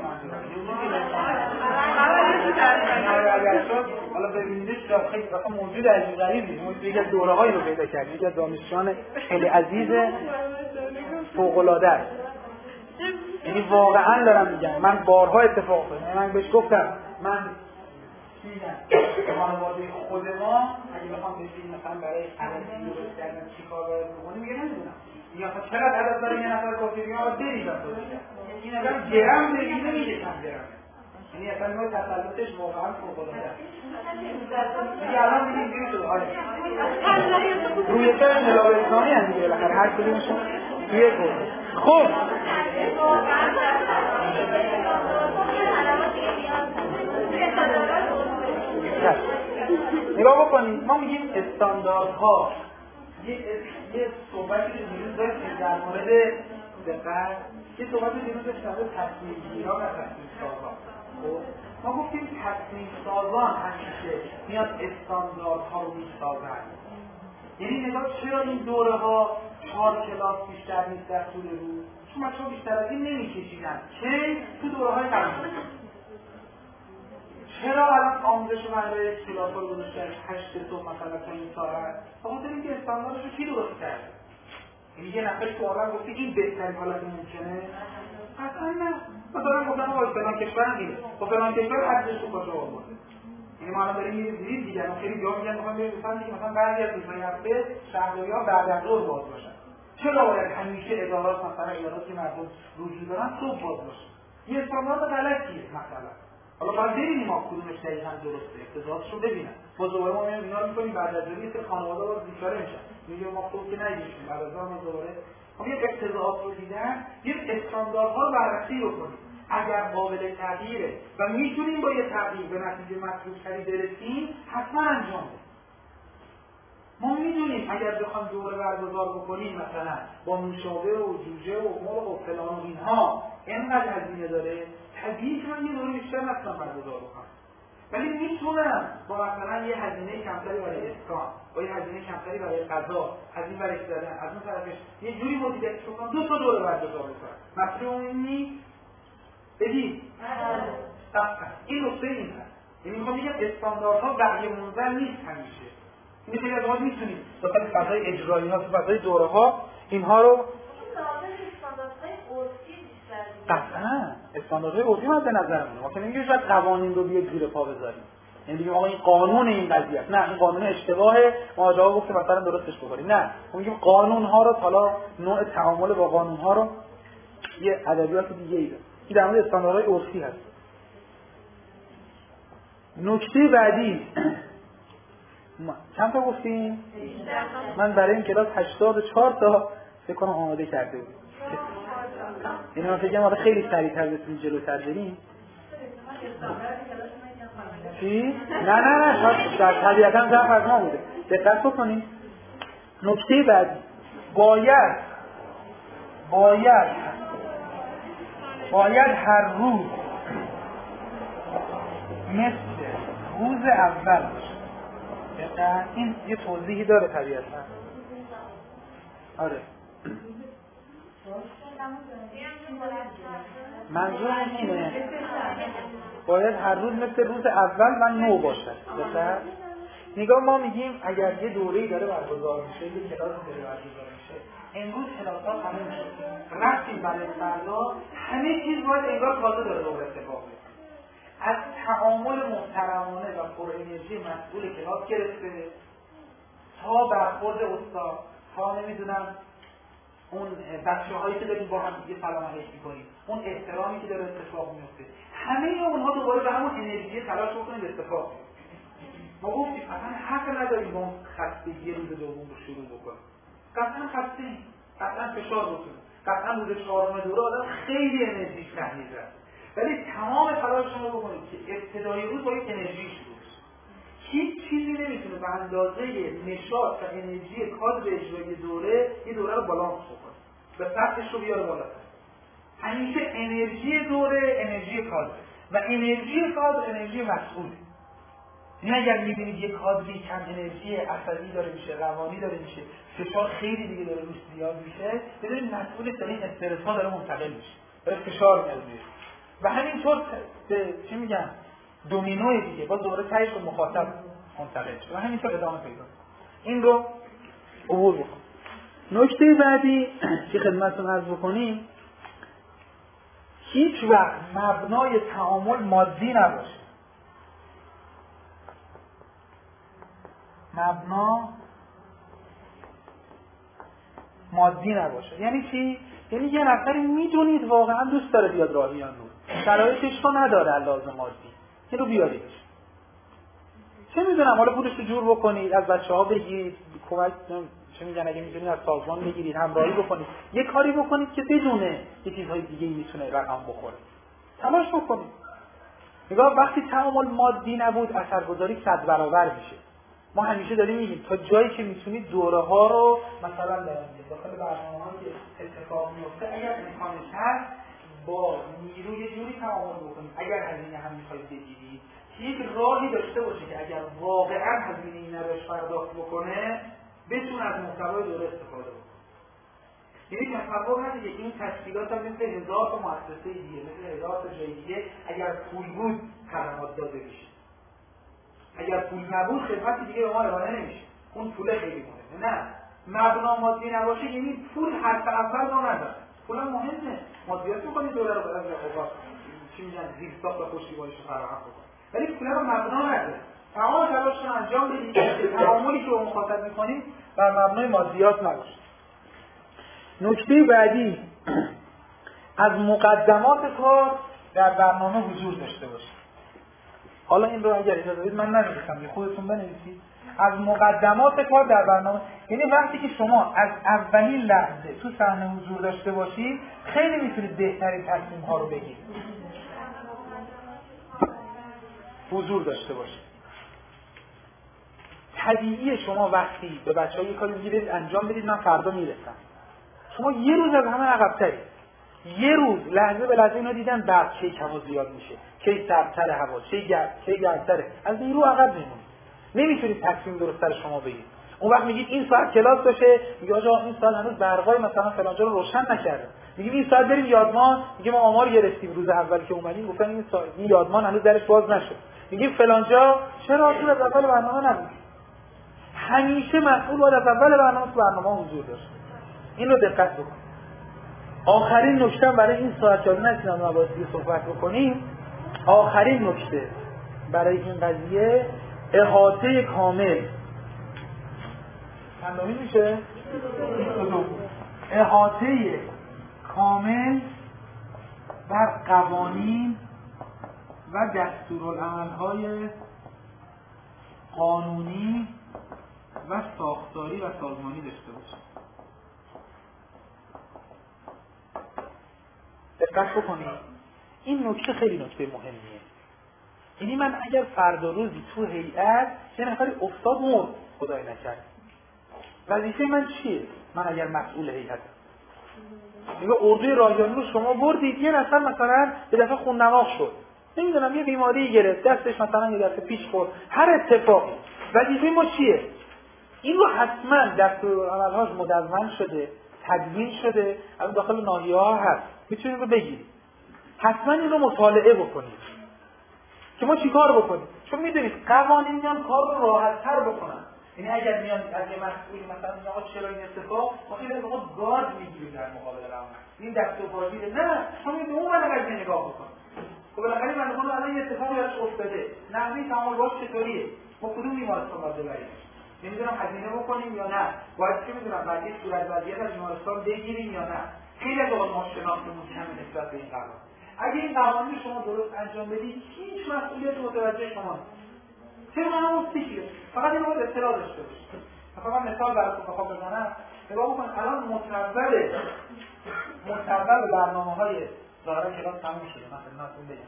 حالا ببینیدش خیلی وقتا موجود عجیب غریبی موجود یکی از دوره‌هایی رو پیدا کردیم. یکی از دانشجویان خیلی عزیز فوق‌العاده است. یعنی واقعا دارم میگم من بارها اتفاق افتاد. من بهش گفتم من میگم خانواده خود ما اگه بخوام بشین مثلا برای عددی درست کردن چیکار باید بکنیم میگه نمیدونم. میگم خب چقدر عدد داره یه نفر کافیه میگم آقا برید اصلا. این اگر گرم بگیره میگه کم گرم. یعنی اصلا ما تسلطش واقعا فوق‌العاده است. دیگه الان دیگه اینجوری شده آره. روی سر انقلاب اسلامی هم دیگه بالاخره هر کدومشون توی گل. خب نگاه بکنید ما میگیم استانداردها یه یه صحبتی که دیروز داشتیم در مورد دقت یه صحبتی دیروز داشتیم در مورد تصمیم گیران و تصمیم سازان. خب ما گفتیم تصمیم سازان همیشه میاد استانداردها رو میسازن. یعنی نگاه چرا این دوره ها چهار کلاس بیشتر نیست در طول روز؟ چون بچه‌ها بیشتر از این نمیکشیدن که تو دوره های قبلی. چرا الان آموزش و مدرسه کلاس ها رو گذاشتن هشت صبح مثلا تا این ساعت؟ بخاطر اینکه استانداردش رو کی درست کرده؟ یعنی یه نفری تو عالم گفته این بهترین حالت ممکنه؟ اصلا نه. مثلا گفتن آقا فلان کشور هم دیگه با فلان کشور حدش رو کجا آورد؟ یعنی ما الان داریم یه دید دیگه ما خیلی جا میگن میخوام بریم مثلا دیگه مثلا بعضی از روزهای هفته شهرداری‌ها بعد از ظهر باز باشن. چرا باید همیشه ادارات مثلا ادارات که مردم رجوع دارن صبح باز باشه؟ یه استاندارد غلطیه مثلا. حالا باید ببینیم ما کدومش دقیقاً درسته، اقتضاعاتش رو ببینم. ما دوباره ما میایم اینا رو می‌کنیم بعد از جوری که خانواده رو بیچاره میشن. میگه ما خوب که نگیشیم بعد از ما دوباره ما یک اقتضاعات رو دیدن، یک استانداردها رو بررسی بکنیم. اگر قابل تغییره و میتونیم با یه تغییر به نتیجه مطلوب‌تری برسیم، حتما انجام بدیم. ما میدونیم اگر بخوام دوره برگزار بکنیم مثلا با نوشابه و جوجه و مرغ و فلان و اینها اینقدر هزینه داره، طبیعی که من یه دوره بیشتر نتونم برگزار بکنم. ولی میتونم با مثلا یه هزینه کمتری برای اسکان، با یه هزینه کمتری برای غذا، از این برش زدن، از اون طرفش یه جوری مدیریت بکنم دو تا دوره برگزار بکنم. مسئله اون اینی بدید. این نکته این هست. یعنی میخوام بگم استانداردها بقیه منظر نیست همیشه. این خیلی از ما میتونیم داخل فضای اجرایی ها، فضای دوره ها اینها رو قطعا استانداردهای عرفی مد نظرمونه. ما که نمیگیم شاید قوانین رو بیاد زیر پا بذاریم، یعنی بگیم آقا این قانون این قضیه است، نه این قانون اشتباهه ما جواب گفتیم مثلا درستش بکنیم، نه ما میگیم قانون ها رو، حالا نوع تعامل با قانون ها رو یه ادبیات دیگه ای داره. این در مورد استانداردهای عرفی هست. نکته بعدی چند تا گفتیم؟ من برای این کلاس هشتاد و چهار تا فکر کنم آماده کرده بودم. یعنی من فکر کنم حالا خیلی سریع‌تر بتونیم جلوتر بریم. چی؟ نه نه نه شاید طبیعتاً ضعف از ما بوده. دقت بکنید. نکته بعدی باید باید باید هر روز مثل روز اول باشه. دقیقاً این یه توضیحی داره طبیعتاً. آره. منظورم اینه باید هر روز مثل روز اول و نو باشد. دقیقاً نگاه ما میگیم اگر یه دوره‌ای داره برگزار میشه، یه کلاس داره برگزار میشه، امروز کلاس‌ها تموم شد، رفتیم برای فردا، همه چیز باید انگار تازه داره دوباره اتفاق بیفته. از تعامل محترمانه و پر انرژی مسئول کلاس گرفته تا برخورد استاد، تا نمیدونم اون بچه‌هایی که داریم با هم دیگه سلام علیک می‌کنیم، اون احترامی که داره اتفاق میفته، همه اونها دوباره به همون انرژی تلاش بکنید اتفاق بیفته. ما گفتیم اصلا حق نداریم با اون خستگی روز دوم رو شروع بکنیم. قطعا خسته‌ایم، قطعا فشار بکنیم، قطعا روز چهارم دوره آدم خیلی انرژی تحمیل کرد. ولی تمام تلاشمون رو بکنید که ابتدای روز با یک انرژی شروع بشه. هیچ چیزی نمیتونه به اندازه نشاط و انرژی کادر اجرایی دوره یه دوره رو بالانس بکنه، به سطحش رو بیاره بالاتر. همیشه انرژی دوره انرژی کادر و انرژی کادر انرژی مسئوله. این اگر میبینید یک کادری کم انرژی عصبی داره میشه، روانی داره میشه، فشار خیلی دیگه داره روش زیاد میشه، بدونید مسئول سری استرس‌ها داره منتقل میشه، داره فشار میاد میشه. و همینطور چی میگن دومینوی دیگه باز دوباره تهش به مخاطب منتقل شد و همینطور ادامه پیدا. این رو عبور بکن. نکته بعدی که خدمتتون عرض بکنیم، هیچ وقت مبنای تعامل مادی نباشه. مبنا مادی نباشه. یعنی چی؟ یعنی یه نفری میدونید واقعا دوست داره بیاد راهیان نور، شرایطش رو نداره لازم مادی، اینو بیاریدش. چه میدونم حالا پولش رو جور بکنید، از بچه‌ها بگیرید، کمک چه میگن اگه میدونید از سازمان بگیرید، همراهی بکنید، یه کاری بکنید که بدونه یه چیزهای دیگه ای میتونه رقم بخوره. تلاش بکنید. نگاه وقتی تعامل مادی نبود اثرگذاری صد برابر میشه. ما همیشه داریم میگیم تا جایی که میتونید دوره ها رو مثلا داخل برنامه‌ها که اتفاق میفته اگر امکانش هست با نیرو یه جوری تعامل بکنید. اگر هزینه هم میخواید بگیرید یک راهی داشته باشه که اگر واقعا هزینه این روش پرداخت بکنه بتونه از محتوای دوره استفاده بکنه. یعنی تصور ندید که این تشکیلات هم مثل هزار تا مؤسسه دیگه، مثل هزار تا جای دیگه اگر پول بود خدمات داده میشه. اگر پول نبود خدمتی دیگه به ما ارائه نمیشه. اون پول خیلی مهمه. نه، مبنا مادی نباشه یعنی پول حرف اول رو نداره. پول هم مهمه. مادیات می‌کنید دوره رو برای اوقات چی میگن زیرساخت و پشتیبانیش رو فراهم کنید. ولی پول رو مبنا نداره. تمام تلاشتون انجام بدید که تعاملی که با مخاطب می‌کنید بر مبنای مادیات نباشه. نکته بعدی از مقدمات کار در برنامه حضور داشته باشه. حالا این رو اگر اجازه بدید من ننویسم، خودتون بنویسید. از مقدمات کار در برنامه، یعنی وقتی که شما از اولین لحظه تو صحنه حضور داشته باشید خیلی میتونید بهترین تصمیم ها رو بگیرید. حضور داشته باشید. طبیعیه شما وقتی به بچه‌ها یه کاری میگید انجام بدید من فردا میرسم، شما یه روز از همه عقب‌ترید. یه روز لحظه به لحظه اینو دیدن بعد کی هوا زیاد میشه، کی سردتر هوا، کی گرم، کی گرمتره، از این رو عقب میمونید. نمیتونید تصمیم درست سر شما بگیرید. اون وقت میگید این ساعت کلاس باشه، میگه آقا این ساعت هنوز برقای مثلا فلان جا رو روشن نکرده. میگیم این ساعت بریم یادمان، میگه ما آمار گرفتیم روز اول که اومدیم گفتن این ساعت این یادمان هنوز درش باز نشد. میگیم فلان جا چرا اون از اول برنامه نبود. همیشه مسئول باید از اول برنامه تو برنامه حضور داشته. این رو دقت بکنید. آخرین نکته برای این ساعت جلو نشینم مباحثی صحبت بکنیم. آخرین نکته برای این قضیه احاطه کامل چندمی میشه؟ احاطه کامل بر قوانین و دستورالعمل‌های قانونی و ساختاری و سازمانی داشته باشه. دقت بکنید. این نکته خیلی نکته مهمیه. یعنی من اگر فردا روزی تو هیئت یه نفری افتاد مرد خدای نکرد، وظیفه من چیه؟ من اگر مسئول هیئتم، میگه اردوی راهیانی رو شما بردید یه نفر مثلا به دفعه خون دماغ شد، نمیدونم یه بیماری گرفت، دستش مثلا یه دفعه پیش خورد، هر اتفاقی، وظیفه ما چیه؟ این رو حتما دستورالعمل‌هاش مدون شده، تدوین شده، از داخل ناحیه‌ها هست، میتونید رو بگیرید. حتما این رو مطالعه بکنید که ما چیکار بکنیم. چون میدونید قوانین میان کار رو راحت‌تر بکنن. یعنی اگر میان از یه مسئولی مثلا میگن آقا چرا این اتفاق، ما خیلی از وقت گارد میگیریم در مقابل قانون. این دستورالعمل نه، شما میتونید اون منو نگاه بکنید. خب بالاخره من میگم الان یه اتفاقی براش افتاده. نحوه تعامل باش چطوریه؟ ما کدوم بیمارستان باید ببریم؟ نمیدونم هزینه بکنیم یا نه؟ باید چه میدونم بعد یه صورت وضعیت از بیمارستان بگیریم یا نه؟ خیلی از وقت ما شناختمون کمه نسبت به این قانون. اگه این قوانین شما درست انجام بدید هیچ مسئولیت متوجه شما نیست. طبق همون سیکله، فقط این رو باید اطلاع داشته باشید. مثلا من مثال براتون بخوام بزنم، نگاه بکنید الان مصوب مصوب برنامه‌های ظاهرا کلاس تموم شده، من خدمتتون بگم.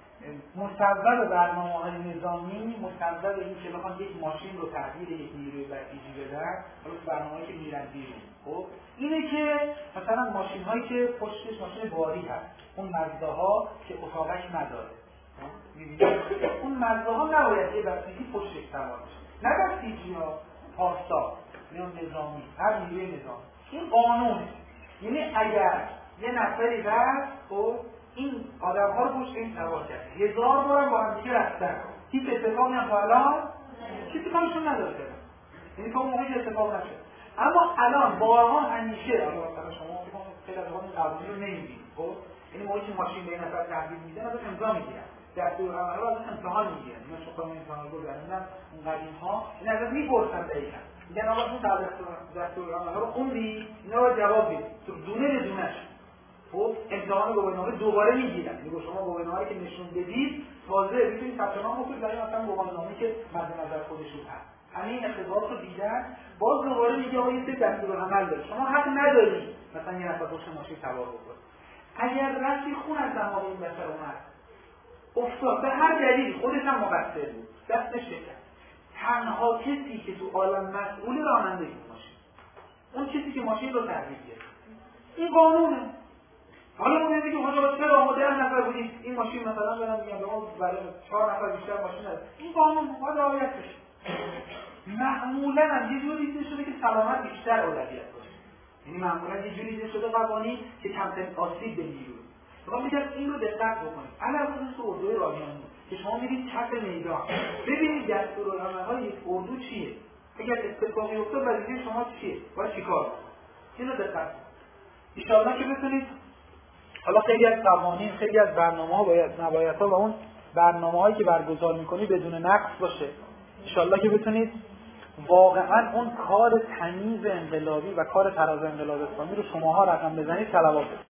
مصوب برنامه‌های نظامی، مصوب این که بخوان یک ماشین رو تحویل یک نیروی بسیجی بدن، حالا برنامه‌ای که میرن بیرون. خب اینه که مثلا ماشین‌هایی که پشتش ماشین باری هست، اون مزدها که اتاقش نداره. می‌بینید اون مزدها نباید یه بسیجی پشتش سوار بشه. نه بسیجی‌ها، پاسدار یا نظامی، هر نیروی نظامی. این قانونه. یعنی اگر یه نفری رفت خب این آدم‌ها رو پشت این سوار کرد، هزار بارم با هم دیگه رفتن، هیچ اتفاقی هم تا الان چیزی کارشون نداره کردن، یعنی تا اون موقع اتفاق نشد. اما الان بارها همیشه مثلا شما خیلی از وقت این قوانین رو نمی‌بینید، خب یعنی موقعی که ماشین به این نفر تحویل میدن ازش امضا میگیرن، دستورالعمل رو ازش امتحان میگیرن. اینا چون قانون امتحان رو گذروندن اون قدیم‌ها، این ازش میپرسن دقیقاً، میگن آقا این دستورالعمل رو خوندی؟ اینا رو جواب بدید تو دونه به دونه‌اش. خب امتحان گواهینامه دوباره میگیرن، میگه شما گواهینامه‌ای که نشون بدید تازه میتونید ثبت نام کنید برای مثلا گواهینامه‌ای که مد نظر خودشون هست. همین اختبارات رو دیدن، باز دوباره میگه آقا این سری دستورالعمل داره، شما حق ندارید مثلا یه نفر پشت ماشین سوار بکنید. اگر رفتی خون از دماغ این بشر اومد افتاد به هر دلیلی، خودش هم مقصر بود، دستش شکست، تنها کسی که تو عالم مسئول رانندگی ماشین، اون کسی که ماشین رو تحویل گرفت، این قانونه. حالا ما میگیم حالا چرا ما ده نفر بودیم این ماشین مثلا برام میگم به ما برای چهار نفر بیشتر ماشین نداره، این قانون باید رعایت بشه. معمولا هم یه جوری دیده شده که سلامت بیشتر اولویت باشه، یعنی معمولا یه جوری دیده شده قوانین که کمترین آسیب به نیروی. شما میگم این رو دقت بکنید. علاوه بر تو اردوی راهیانی که شما میرید کف میدان ببینید دستورالعمل‌های یک اردو چیه، اگر اتفاقی افتاد وظیفه شما چیه، باید چیکار کنید. اینو دقت کنید. ان شاءالله که بتونید حالا خیلی از قوانین، خیلی از برنامه‌ها باید نبایدها و اون برنامه‌هایی که برگزار می‌کنی بدون نقص باشه. ان شاءالله که بتونید واقعا اون کار تمیز انقلابی و کار تراز انقلاب اسلامی رو شماها رقم بزنید، صلوات